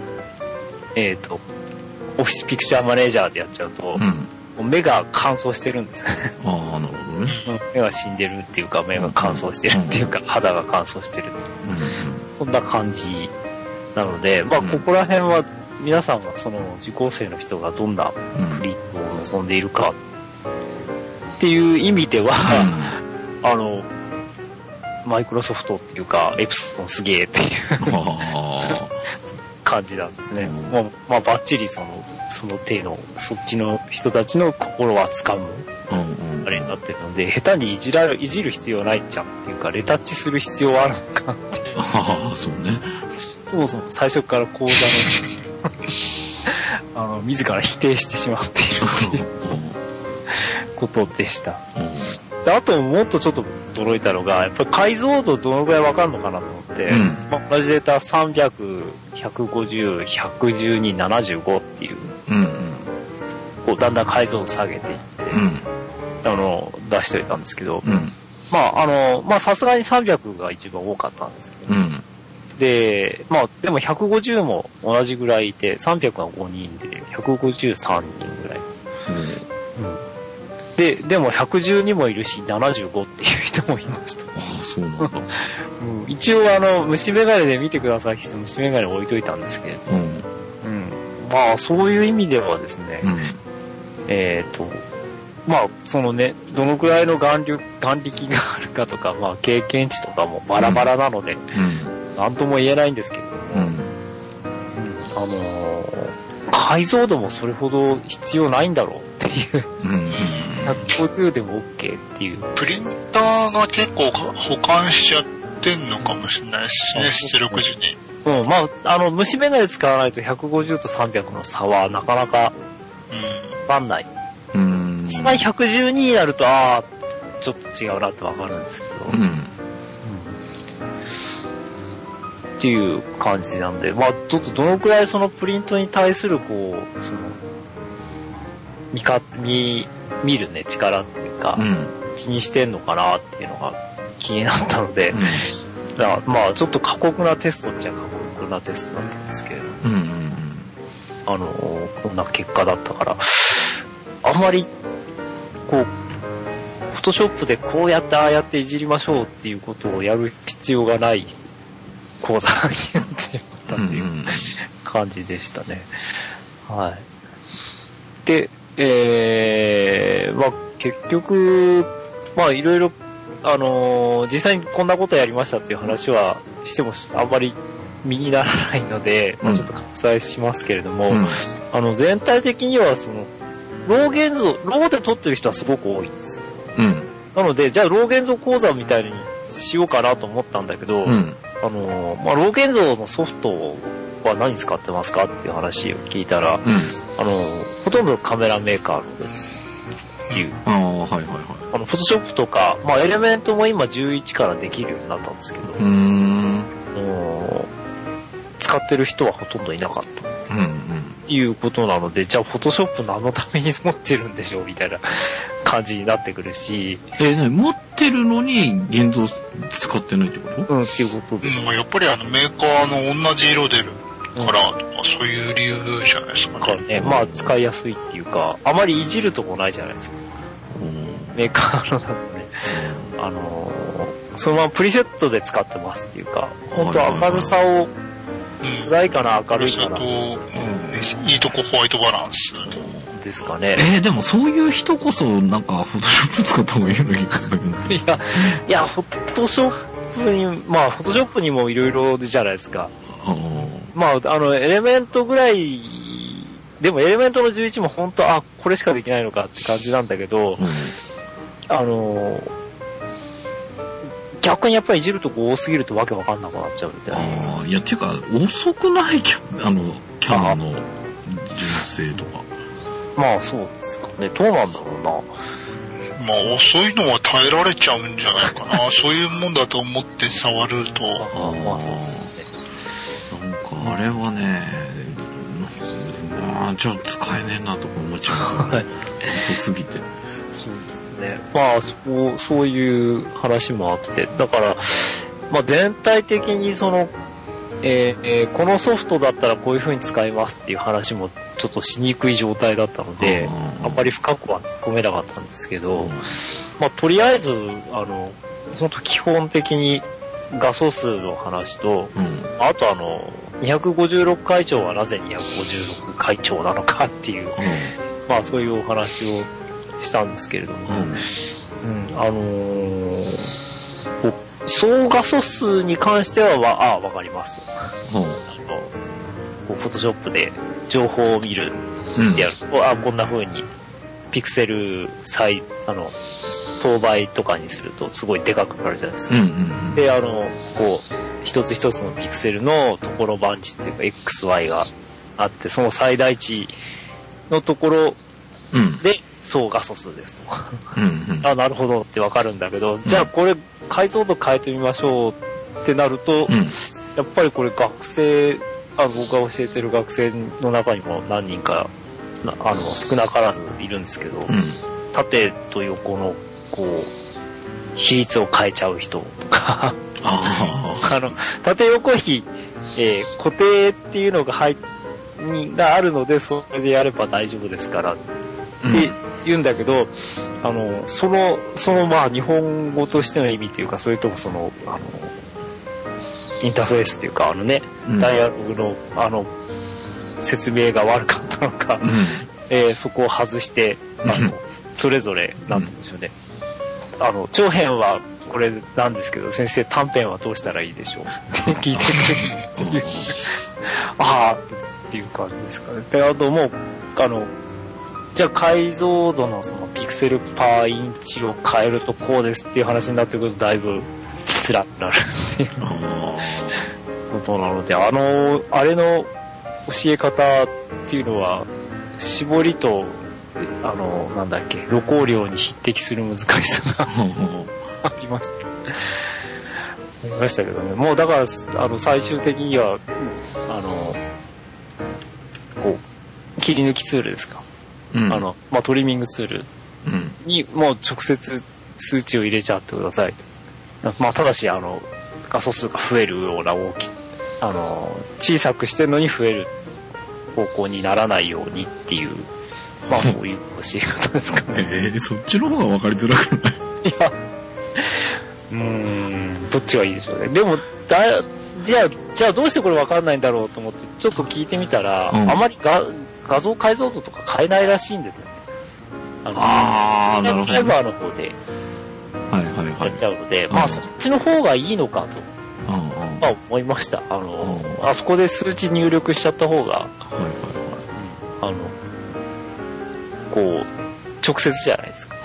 オフィスピクチャーマネージャーでやっちゃうと、目が乾燥してるんですよね。 なるほどね。 目が死んでるっていうか、目が乾燥してるっていうか、肌が乾燥してるっていう、そんな感じなので、まあここら辺は皆さんがその受講生の人がどんなプリントを望んでいるかっていう意味では、マイクロソフトっていうかエプソンすげえっていう感じなんですね。まあバッチリその手のそっちの人たちの心は掴むあれになってるので、下手にいじる必要ないじゃんっていうか、レタッチする必要はあるのかっていう。 そうね。 そもそも最初から講座の自ら否定してしまっているっていうことでした。であともっとちょっと驚いたのが、やっぱり解像度どのぐらいわかるのかなと思って、同じデータ300、150、112、75っていう、こうだんだん解像度下げていって、出しておいたんですけど、まあさすがに300が一番多かったんですけど、でまあでも150も同じぐらいいて、300が5人で153人ぐらい。でも112もいるし75っていう人もいました。 そうなんだ。 一応虫眼鏡で見てくださいって虫眼鏡置いといたんですけれど、まあそういう意味ではですね、まあそのね、どのくらいの眼力があるかとか、まあ経験値とかもバラバラなので、なんとも言えないんですけれども、解像度もそれほど必要ないんだろうっていう。150でも OK っていう。 プリンターが結構保管しちゃってんのかもしれないですね、出力時に。 まあ、虫眼鏡使わないと150と300の差はなかなか、わかんない。つまり112になると、ちょっと違うなってわかるんですけど。っていう感じなんで、まあ、ちょっとどのくらいそのプリントに対する、こう、その、見るね、力っていうか、気にしてんのかなっていうのが気になったので、だからまあ、ちょっと過酷なテストっちゃ過酷なテストだったんですけれど、こんな結果だったから、あんまり、こう、フォトショップでこうやってああやっていじりましょうっていうことをやる必要がない講座になってしまったっていう感じでしたね。はい。で、まあ結局、まあいろいろ、実際にこんなことやりましたっていう話はしてもあんまり身にならないので、まあ、ちょっと割愛しますけれども、全体的にはその、ローで撮ってる人はすごく多いんですよ。なので、じゃあロー現像講座みたいにしようかなと思ったんだけど、まあ、ロー現像のソフトは何使ってますかっていう話を聞いたら、ほとんどカメラメーカーのですっていう。フォトショップとか、まあ、エレメントも今11からできるようになったんですけど、使ってる人はほとんどいなかった。っていうことなので、じゃあフォトショップ何のために持ってるんでしょうみたいな感じになってくるし。 持ってるのに現像使ってないってこと？ っていうことです。 やっぱりメーカーの同じ色出るから、そういう理由じゃないですかね。 まあ使いやすいっていうか、あまりいじるとこないじゃないですか。メーカーのだとね、そのままプリセットで使ってますっていうか、本当明るさを、暗いかな明るいかな。 いいとこホワイトバランス。 ですかね。 でもそういう人こそなんかフォトショップ使った方がいいのに。 いや、フォトショップに、まあフォトショップにもいろいろじゃないですか。まあ、エレメントぐらい、でもエレメントの11も本当、これしかできないのかって感じなんだけど、逆にやっぱりいじるとこ多すぎるとわけわかんなくなっちゃうみたいな。 いや、っていうか、遅くないキャノンの純正とか。 まあそうですかね。どうなんだろうな。 まあ遅いのは耐えられちゃうんじゃないかな。そういうもんだと思って触ると。 まあそうですね。 なんかあれはね、じゃあ使えねえなとか思っちゃいますね。遅すぎて。 そうですね。まあそういう話もあって、だから、まあ全体的にその、このソフトだったらこういう風に使いますっていう話もちょっとしにくい状態だったので、あんまり深くは突っ込めなかったんですけど、まあとりあえず、本当基本的に画素数の話と、あと256回帳はなぜ256回帳なのかっていう、まあそういうお話をしたんですけれども、総画素数に関してはわかりますと。フォトショップで情報を見るってやると、こんな風にピクセル等倍とかにするとすごいでかくなるじゃないですか。で、こう、一つ一つのピクセルのところ番地っていうか XY があって、その最大値のところで総画素数ですと。なるほどってわかるんだけど、じゃあこれ解像度変えてみましょうってなると、やっぱりこれ学生、僕が教えてる学生の中にも何人か、少なからずいるんですけど、縦と横の、こう、比率を変えちゃう人とか、縦横比、固定っていうのががあるので、それでやれば大丈夫ですから、って言うんだけど、そのまあ日本語としての意味というか、それともインターフェースっていうか、ダイアログの説明が悪かったのか、そこを外して、それぞれ、なんて言うんでしょうね。長編はこれなんですけど、先生短編はどうしたらいいでしょうって聞いてくれるっていう。っていう感じですかね。で、あともう、じゃあ解像度のそのピクセルパーインチを変えるとこうですっていう話になってくるとだいぶ辛くなるっていうこことなので、あれの教え方っていうのは、絞りと、なんだっけ、露光量に匹敵する難しさがありました。ありましたけどね。もうだから、最終的には、こう、切り抜きツールですか。うん、トリミングツールに、もう直接数値を入れちゃってください。まあ、ただし、画素数が増えるような小さくしてるのに増える方向にならないようにっていう、まあそういう教え方ですかね。 そっちの方が分かりづらくない？いや、 どっちがいいでしょうね。でも、じゃあどうしてこれ分かんないんだろうと思って、ちょっと聞いてみたら、あまり画像解像度とか変えないらしいんですよね。 なるほど。 ドライバーの方で、やっちゃうので、まあそっちの方がいいのかと、まあ思いました。あそこで数値入力しちゃった方が、こう、直接じゃないですか。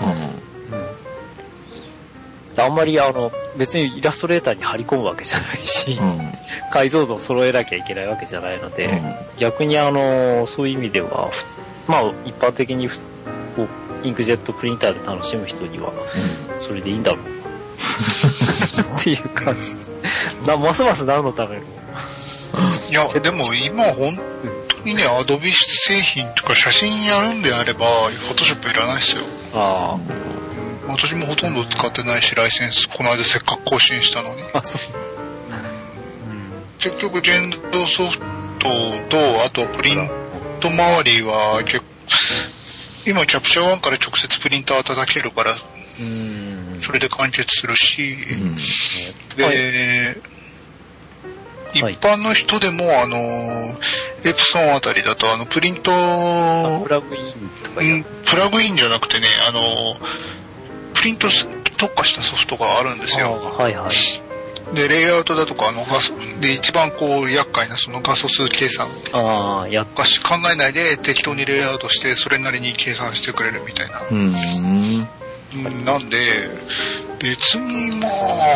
あんまり別にイラストレーターに貼り込むわけじゃないし、解像度を揃えなきゃいけないわけじゃないので、逆にそういう意味では、まあ一般的にこうインクジェットプリンターで楽しむ人には、それでいいんだろうなっていう感じ。ますます何のための。 いや、でも今本当にね、アドビ製品とか写真やるんであれば、フォトショップいらないですよ。私もほとんど使ってないし、ライセンス、この間せっかく更新したのに。結局、現像ソフトと、あとプリント周りは、今、キャプチャー1から直接プリンター叩けるから、それで完結するし、で、一般の人でも、エプソンあたりだと、プリント、 プラグインとかプラグインじゃなくてね、プリント特化したソフトがあるんですよ。で、レイアウトだとか、で、一番こう、厄介なその画素数計算。考えないで適当にレイアウトして、それなりに計算してくれるみたいな。なんで、別にまあ、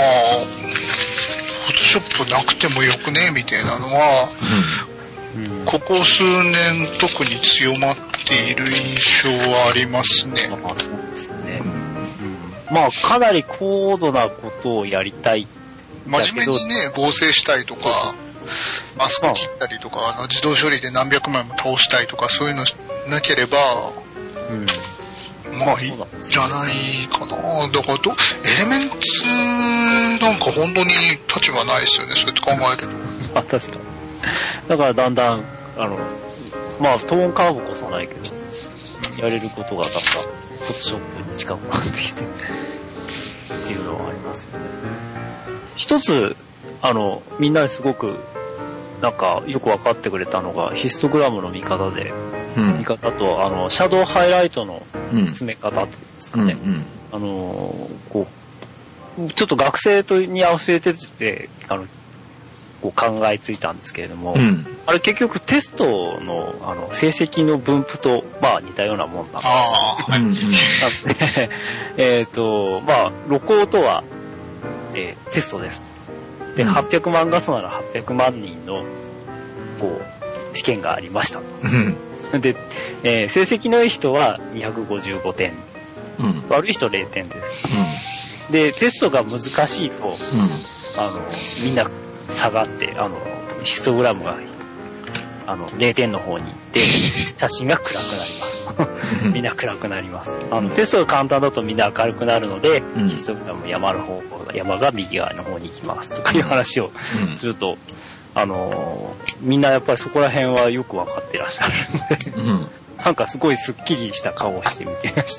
フォトショップなくてもよくねみたいなのは、ここ数年特に強まっている印象はありますね。 そうですね。まあ、かなり高度なことをやりたい。 真面目にね、合成したいとか、マスク切ったりとか、自動処理で何百枚も倒したいとか、そういうのなければ、まあいいんじゃないかな。だからエレメンツなんか本当に立ちがないですよね、そうやって考えると。 確かに。だからだんだん、まあトーンカーブこそないけど、やれることがなんか、フォトショップに近くなってきて、っていうのはありますよね。一つ、みんなですごく、なんかよく分かってくれたのが、ヒストグラムの見方で、見方と、シャドウハイライトの詰め方ですかね。こう、ちょっと学生に教えてて、こう考えついたんですけれども、あれ結局テストの、成績の分布と、まあ似たようなもんなんですね。まあ、露光とは、テストです。で、800万画素なら800万人の、こう、試験がありましたと。で、成績のいい人は255点。悪い人0点です。で、テストが難しいと、みんな下がって、ヒストグラムが、0点の方に行って、写真が暗くなります。みんな暗くなります。テストが簡単だとみんな明るくなるので、ヒストグラム山が右側の方に行きますとかいう話をすると、みんなやっぱりそこら辺はよくわかってらっしゃるので、なんかすごいスッキリした顔をしてみていました。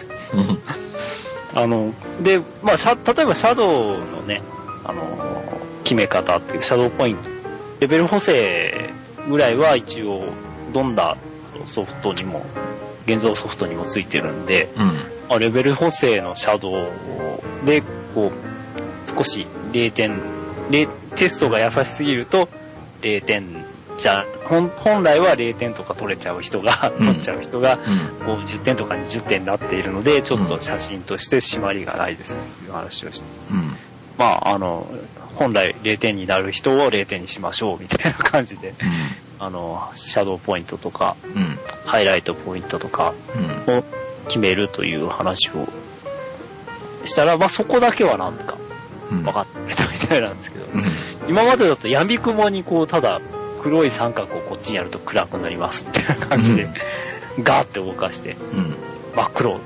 で、まあ、例えばシャドウのね、決め方っていうシャドウポイント、レベル補正ぐらいは一応どんなソフトにも現像ソフトにもついてるんで、レベル補正のシャドウでこう少し0点テストが優しすぎると0点じゃ本来は0点とか取れちゃう人が、取っちゃう人がこう10点とか20点になっているのでちょっと写真として締まりがないですよという話をして、まあ本来0点になる人を0点にしましょうみたいな感じで、シャドウポイントとか、ハイライトポイントとかを決めるという話をしたら、まあそこだけはなんか分かってくれたみたいなんですけど、今までだと闇雲にこうただ黒い三角をこっちにやると暗くなりますみたいな感じで、ガーって動かして、真っ黒、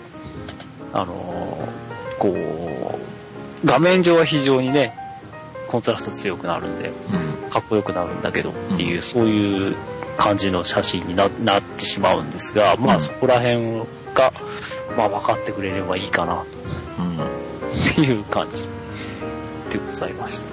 こう画面上は非常にねコントラスト強くなるんで、かっこよくなるんだけどっていう、そういう感じの写真に なってしまうんですが、まあそこら辺が、まあ、分かってくれればいいかなと、っていう感じでございました。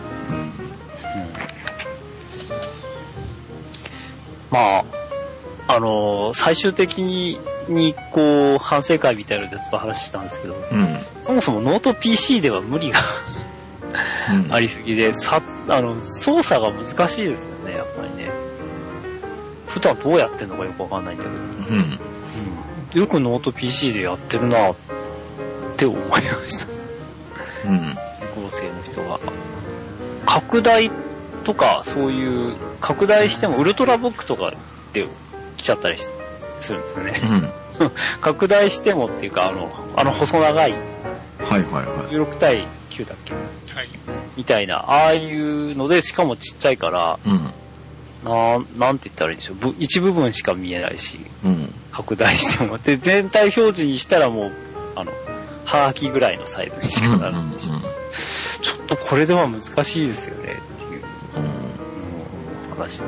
まあ最終的にこう反省会みたいなのでちょっと話したんですけど、そもそもノート PC では無理がありすぎで、操作が難しいですよね、やっぱりね。普段どうやってんのかよくわかんないんだけど、よくノート PC でやってるなって思いました。受講生の人が拡大とか、そういう拡大してもウルトラブックとかで来ちゃったりするんですよね。拡大してもっていうか、細長い16対9だっけ、みたいな、ああいうので、しかもちっちゃいから、なんて言ったらいいんでしょう、一部分しか見えないし、拡大してもで全体表示にしたらもうはがきぐらいのサイズにしかなるんで、ちょっとこれでは難しいですよねっていう、話で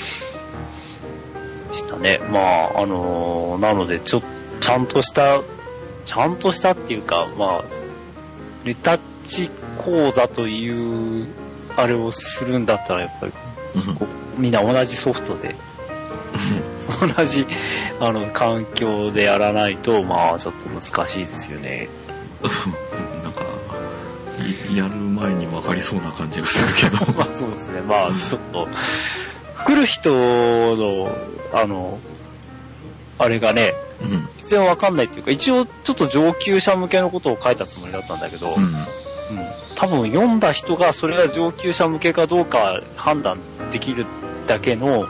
したね。まあなのでちゃんとしたっていうか、まあレタッチ講座というあれをするんだったらやっぱりみんな同じソフトで同じ環境でやらないと、まあちょっと難しいですよね。 なんかやる前に分かりそうな感じがするけどまあそうですね。まあちょっと来る人のあれがね、全然分かんないっていうか、一応ちょっと上級者向けのことを書いたつもりだったんだけど、多分読んだ人がそれが上級者向けかどうか判断できるだけの、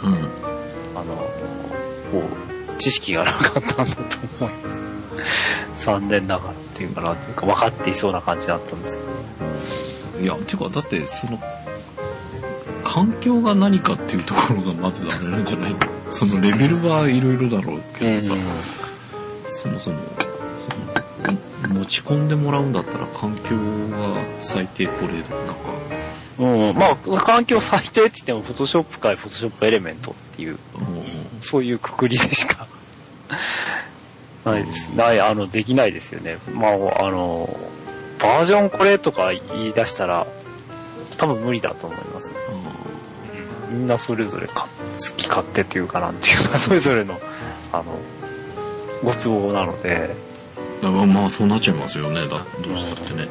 こう知識がなかったんだと思います。残念ながらっていうかなっていうか、分かっていそうな感じだったんですけど。 いや、ていうかだってその環境が何かっていうところがまずあれなんじゃないの？そのレベルはいろいろだろうけどさ、そもそも持ち込んでもらうんだったら環境が最低これなんか、 まあ環境最低って言ってもフォトショップかフォトショップエレメントっていう、そういうくくりでしかないです。できないですよね。まあバージョンこれとか言い出したら多分無理だと思います。みんなそれぞれ好き勝手というかなんていうか、それぞれのご都合なので。 まあそうなっちゃいますよね。どうしたってね。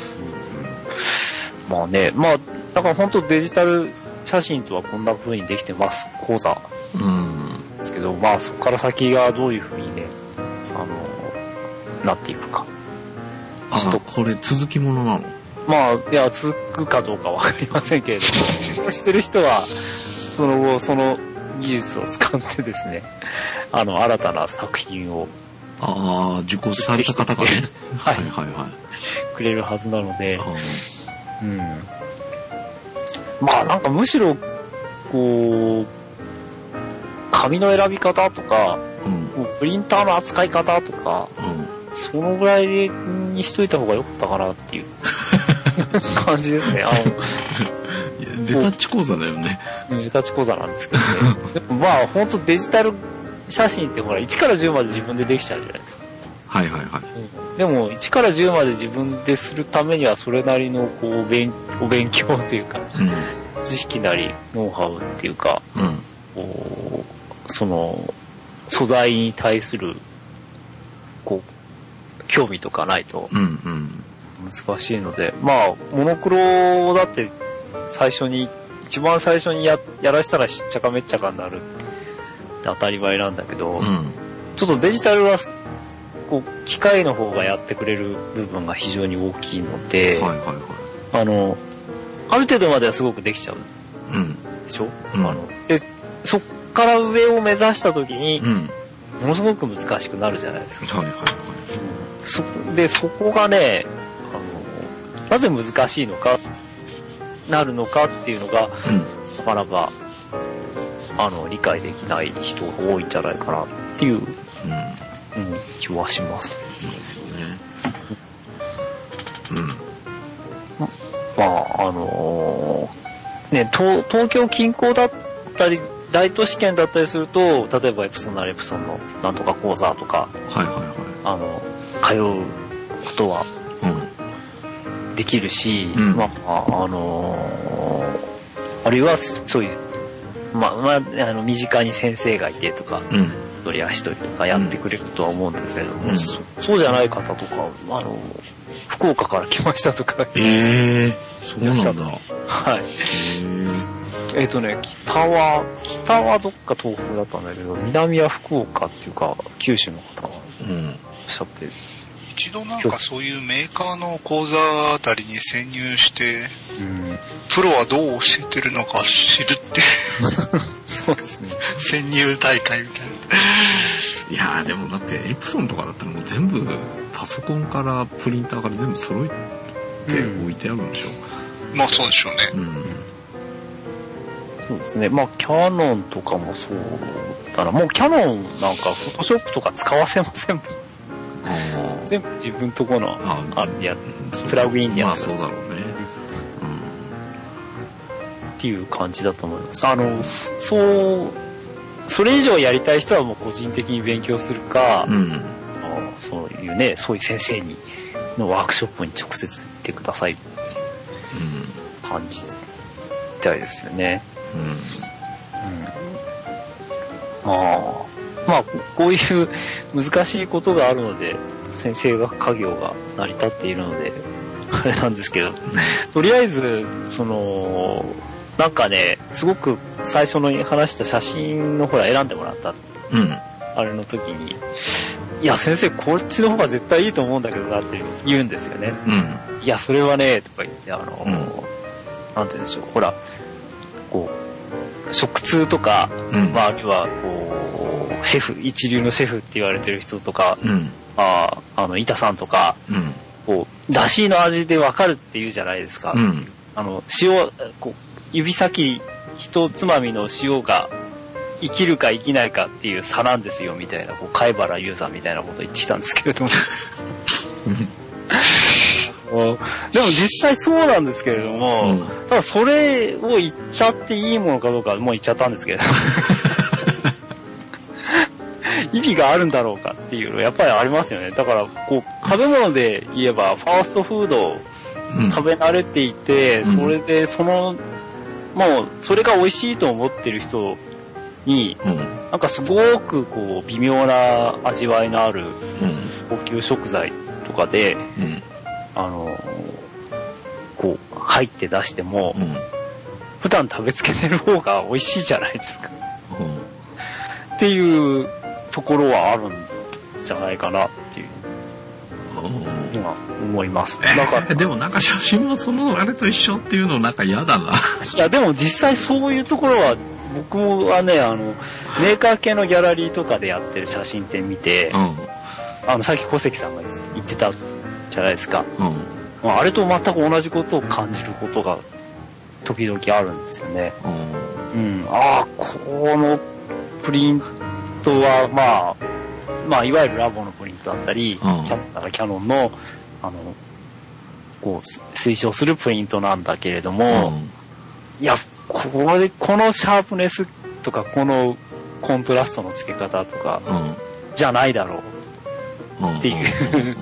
まあね、まあだから本当デジタル写真とはこんな風にできてます講座ですけど、まあそこから先がどういう風にねなっていくか。 これ続きものなの？ まあいや続くかどうかわかりませんけれども、してる人はその後その技術を使ってですね、新たな作品を受講された方がね、 はいくれるはずなので、まあなんかむしろこう紙の選び方とか、プリンターの扱い方とか、そのぐらいにしといた方が良かったかなっていう感じですね。レタッチ講座だよね。 レタッチ講座なんですけどね。でもまあ本当デジタル写真ってほら1から10まで自分でできちゃうじゃないですか。でも1から10まで自分でするためにはそれなりのこうお勉強というか、知識なりノウハウっていうか、こうその素材に対するこう興味とかないと難しいので、まあモノクロだって一番最初にやらしたらしっちゃかめっちゃかになるって当たり前なんだけど、ちょっとデジタルはこう機械の方がやってくれる部分が非常に大きいので、 ある程度まではすごくできちゃう。 うん。 でしょ、 うん、 で、そっから上を目指した時に、ものすごく難しくなるじゃないですか。 はいはいはい。 そこがね、なぜ難しいのか、なるのかっていうのが、なかなか、理解できない人が多いんじゃないかなっていう、気はします。まあ、ね、東京近郊だったり、大都市圏だったりすると、例えばエプソンならエプソンのなんとか講座とか、 はいはいはい。 通うことはできるし、まあ、あるいはそういう、身近に先生がいてとか、一人足一人とかやってくれるとは思うんだけれども、そうじゃない方とか、福岡から来ましたとか、 そうなんだ。 はい。北はどっか東北だったんだけど、南は福岡っていうか、九州の方がおっしゃって、 一度なんかそういうメーカーの講座あたりに潜入して、プロはどう教えてるのか知るってそうですね。 潜入大会みたいな。 いやーでもだってエプソンとかだったらもう全部パソコンからプリンターから全部揃えて置いてあるんでしょ。 まあそうでしょうね。 そうですね。まあキャノンとかもそうだな。もうキャノンなんかフォトショップとか使わせませんもん。全部自分とこのプラグインでやってる。 まあそうだろうね。 っていう感じだと思います。それ以上やりたい人はもう個人的に勉強するか、そういうね、そういう先生のワークショップに直接行ってくださいっていう感じみたいですよね。まあこういう難しいことがあるので、先生が家業が成り立っているのであれなんですけど、とりあえずなんかね、すごく最初の話した写真のほら選んでもらった、あれの時に、いや先生こっちの方が絶対いいと思うんだけどなって言うんですよね。いやそれはねとか言ってなんて言うんでしょう、ほらこう食通とか、あるいはこうシェフ、一流のシェフって言われてる人とか、板さんとか、こう出汁の味でわかるって言うじゃないですか。塩こう指先一つまみの塩が生きるか生きないかっていう差なんですよみたいな、こう貝原雄さんみたいなことを言ってきたんですけれどもでも実際そうなんですけれども、ただそれを言っちゃっていいものかどうかもう言っちゃったんですけれど意味があるんだろうかっていうのはやっぱりありますよね。だからこう食べ物で言えばファーストフードを食べ慣れていて、それでもうそれが美味しいと思ってる人に、なんかすごくこう微妙な味わいのある高級食材とかで、こう入って出しても、普段食べつけてる方が美味しいじゃないですか、っていうところはあるんじゃないかなっていうのは思いますね。 でもなんか写真もそのあれと一緒っていうのなんか嫌だな。 いやでも実際そういうところは僕もはね、メーカー系のギャラリーとかでやってる写真展見て、さっき小関さんが言ってたじゃないですか、あれと全く同じことを感じることが時々あるんですよね。このプリントはまあいわゆるラボのプリントだったり、キャノンのこう推奨するプリントなんだけれども、いやこのシャープネスとかこのコントラストの付け方とか、じゃないだろうっていう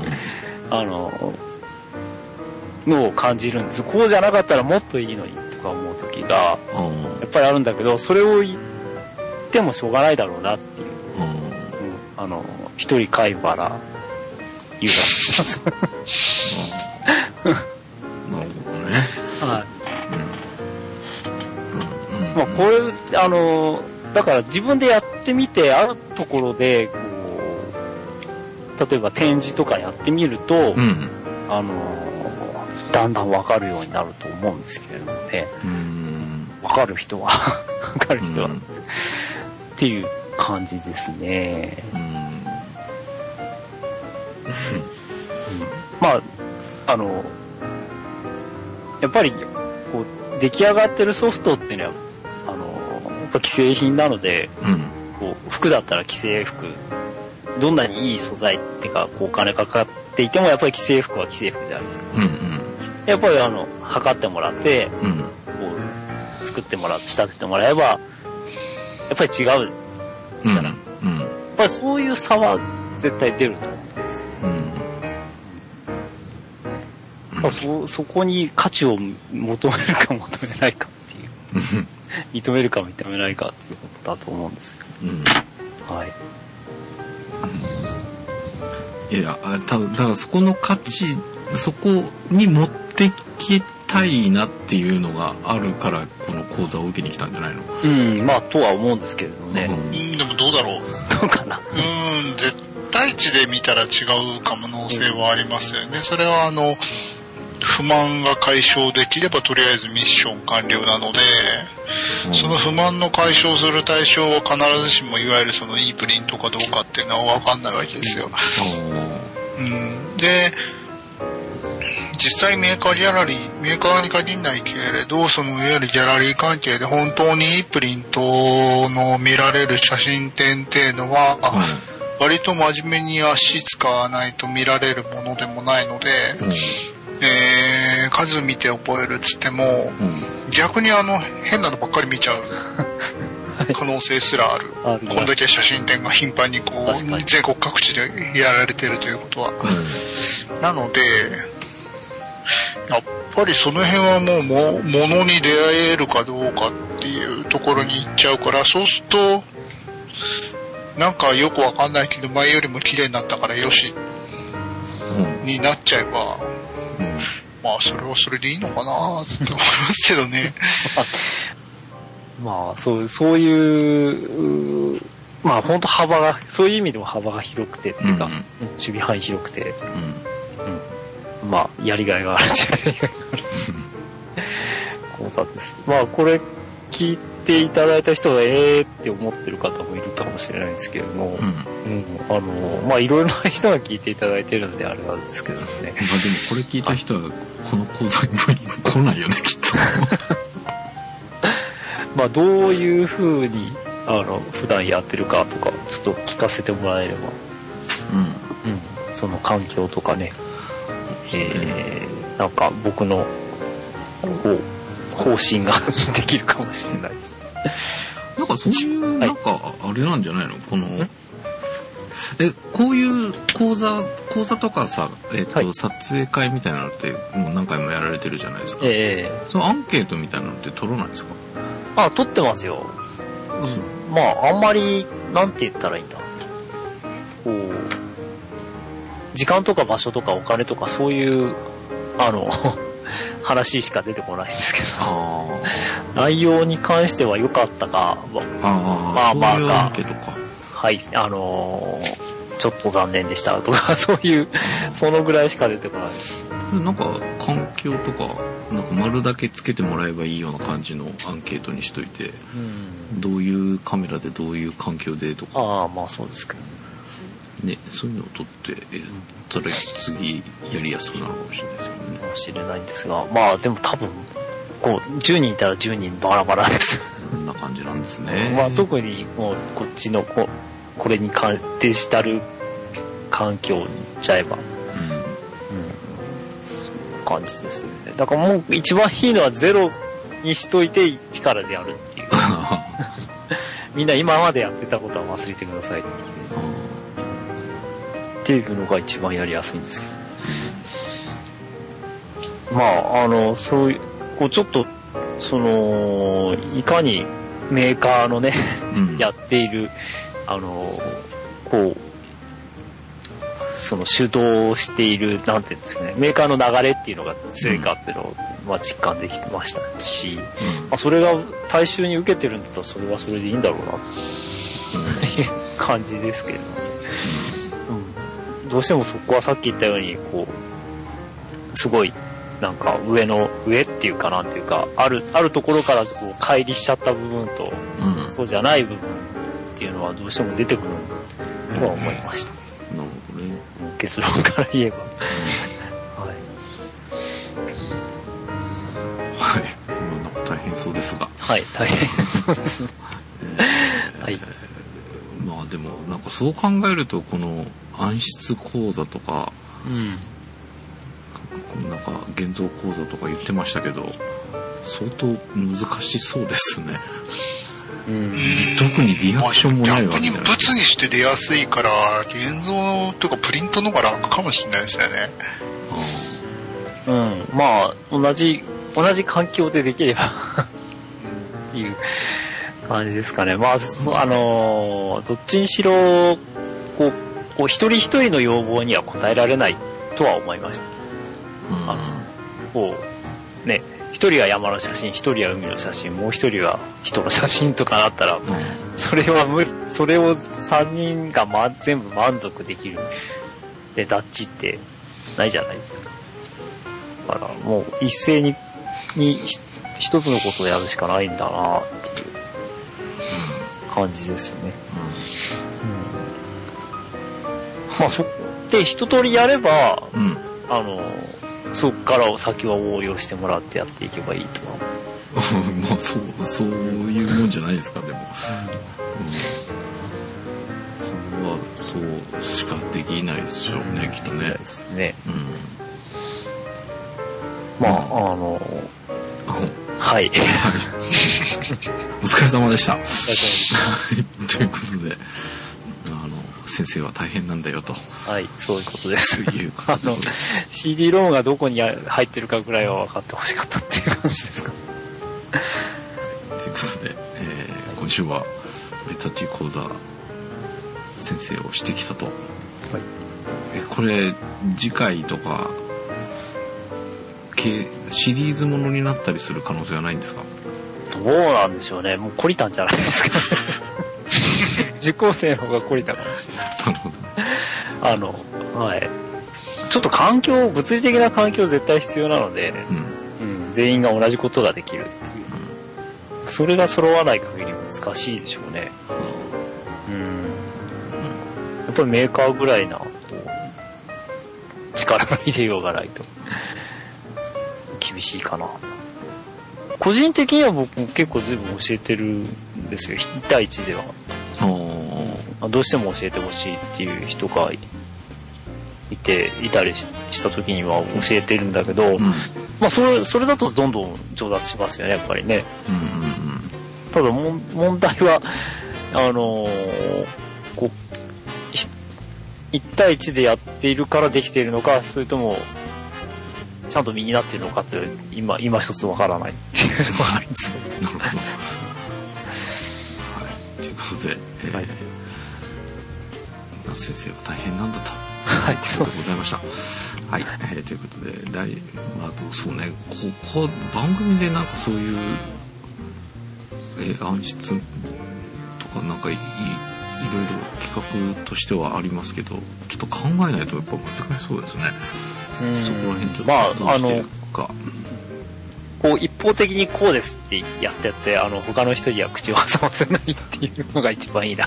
のを感じるんです。こうじゃなかったらもっといいのにとか思う時がやっぱりあるんだけど、それを言ってもしょうがないだろうなっていう、一人貝原優雅しますなるほどね。 まあこれだから自分でやってみて、あるところでこう例えば展示とかやってみると、 だんだんわかるようになると思うんですけれどもね。わかる人はわかる人はっていう感じですね。まあやっぱりこう出来上がってるソフトっていうのはやっぱ既製品なので、こう服だったら既製服、どんなにいい素材っていうかこうお金かかっていてもやっぱり既製服は既製服じゃないですか。やっぱり測ってもらって、こう作ってもらって仕立ててもらえばやっぱり違うじゃない。やっぱりそういう差は絶対出ると思うんですよ。そこに価値を求めるか求めないかっていう認めるか認めないかっていうことだと思うんですけど、はい。 いやだからそこの価値、そこに持ってきたいなっていうのがあるからこの講座を受けに来たんじゃないの？ まあとは思うんですけれどもね。 でもどうだろう。 どうかな。 絶対値で見たら違う可能性はありますよね。それは不満が解消できればとりあえずミッション完了なので、その不満の解消する対象は必ずしもいわゆるそのいいプリントかどうかっていうのは分かんないわけですよ。で実際メーカーに限らないけれど、そのいわゆるギャラリー関係で本当にいいプリントの見られる写真展っていうのは、割と真面目に足使わないと見られるものでもないので、数見て覚えるっつっても、逆に変なのばっかり見ちゃう可能性すらある。こんだけ写真展が頻繁にこう全国各地でやられてるということは。なのでやっぱりその辺はもう物に出会えるかどうかっていうところに行っちゃうから、そうするとなんかよくわかんないけど前よりも綺麗になったからよし、になっちゃえば、まあそれはそれでいいのかなと思いますけどね。 まあそういうまあ本当幅が、そういう意味でも幅が広くてっていうか、守備範囲広くて、まあやりがいがあるっちゃやりがいがある講座です。まあこれ聞いていただいた人がって思ってる方もいるかもしれないんですけども、まあいろいろな人が聞いていただいてるのであれなんですけどね。まあでもこれ聞いた人はこの講座に来ないよねきっと。 まあどういう風に普段やってるかとかちょっと聞かせてもらえれば、その環境とかね、なんか僕の方針ができるかもしれないです。 なんかそういうなんかあれなんじゃないの？このこういう講座とかさ、撮影会みたいなのってもう何回もやられてるじゃないですか。そのアンケートみたいなのって取らないですか？ 取ってますよ。まああんまりなんて言ったらいいんだ。こう時間とか場所とかお金とかそういう話しか出てこないんですけど、内容に関しては良かったか、まあまあか、はい、ちょっと残念でしたとかそういうそのぐらいしか出てこない。 なんか環境とかなんか丸だけつけてもらえばいいような感じのアンケートにしといて、どういうカメラでどういう環境でとか。 まあそうですけどね、そういうのを撮ってやったら次やりやすくなるかもしれないですけどね。 かもしれないんですが、まあでも多分こう10人いたら10人バラバラです。 こんな感じなんですね。 まあ特にもうこっちのこれにデジタル環境に行っちゃえば、そういう感じですよね。だからもう一番いいのは0にしといて1からでやるっていう。みんな今までやってたことは忘れてくださいっていうのが一番やりやすいんですけど、まあそういうこうちょっといかにメーカーのね、やっているこうその主導しているなんていうんですかね、メーカーの流れっていうのが強いかっていうのを実感できてましたし、それが大衆に受けてるんだったらそれはそれでいいんだろうなっていう感じですけれども、どうしてもそこはさっき言ったようにこうすごいなんか上っていうかなんていうか、あるところからこう乖離しちゃった部分と、そうじゃない部分っていうのはどうしても出てくるとは思いました。 なるほどね。 結論から言えば。 はい。なんか大変そうですが。 はい、大変そうですね。はい。 まあでも、なんかそう考えると、この暗室講座とか、なんか現像講座とか言ってましたけど、相当難しそうですね。特にリアクションもないわけじゃない。 逆に物にして出やすいから、現像とかプリントの方が楽かもしれないですよね。 まあ、同じ環境でできればっていう感じですかね。まあ、どっちにしろ、こう一人一人の要望には応えられないとは思いました。こう、ね、一人は山の写真、一人は海の写真、もう一人は人の写真とかなったら、それは無理。それを3人が全部満足できるレタッチってないじゃないですか。だからもう一斉に一つのことをやるしかないんだなっていう感じですよね。まあそって一通りやれば、そっから先は応用してもらってやっていけばいいとは。 まあそういうもんじゃないですか、でも。それはそうしかできないでしょうね、きっとね。 ですね。まあはい。 お疲れ様でした。ということで、先生は大変なんだよと。 はい、そういうことです。 いうことで CD ローンがどこに入ってるかぐらいは分かってほしかったっていう感じですか。 ということで、今週はレタッチ講座先生をしてきたと。はい、これ次回とかシリーズものになったりする可能性はないんですか？ どうなんでしょうね。もう懲りたんじゃないですか。受講生の方が懲りたかもしれない。なるほど。はい。ちょっと物理的な環境絶対必要なので、全員が同じことができるっていう。それが揃わない限り難しいでしょうね。やっぱりメーカーぐらいな力の入れようがないと厳しいかな。個人的には僕も結構随分教えてるんですよ。1対1では。どうしても教えてほしいっていう人がいたりした時には教えてるんだけど、まあそれだとどんどん上達しますよね、やっぱりね。ただ問題はこう1対1でやっているからできているのか、それともちゃんと身になっているのかって今一つわからないっていうのがあるんですよ。 なるほど。はい。ということで、先生は大変なんだと。 はい。 そうでございました。はい。ということで、そうね、ここ番組でなんかそういう暗室とかなんかいろいろ企画としてはありますけど、ちょっと考えないとやっぱ難しそうですね。そこら辺ちょっとどうしてるか。 こう一方的にこうですってやって他の人には口を挟ませないっていうのが一番いいな。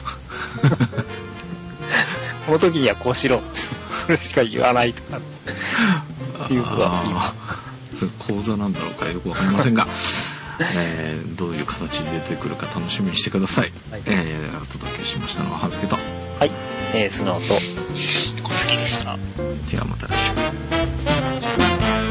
この時にはこうしろそれしか言わないとかっていうのがいい。 それ講座なんだろうかよくわかりませんが、どういう形で出てくるか楽しみにしてください。はい、お届けしましたのはハンスケと、 はい、スノーと小関でした。 ではまた来週。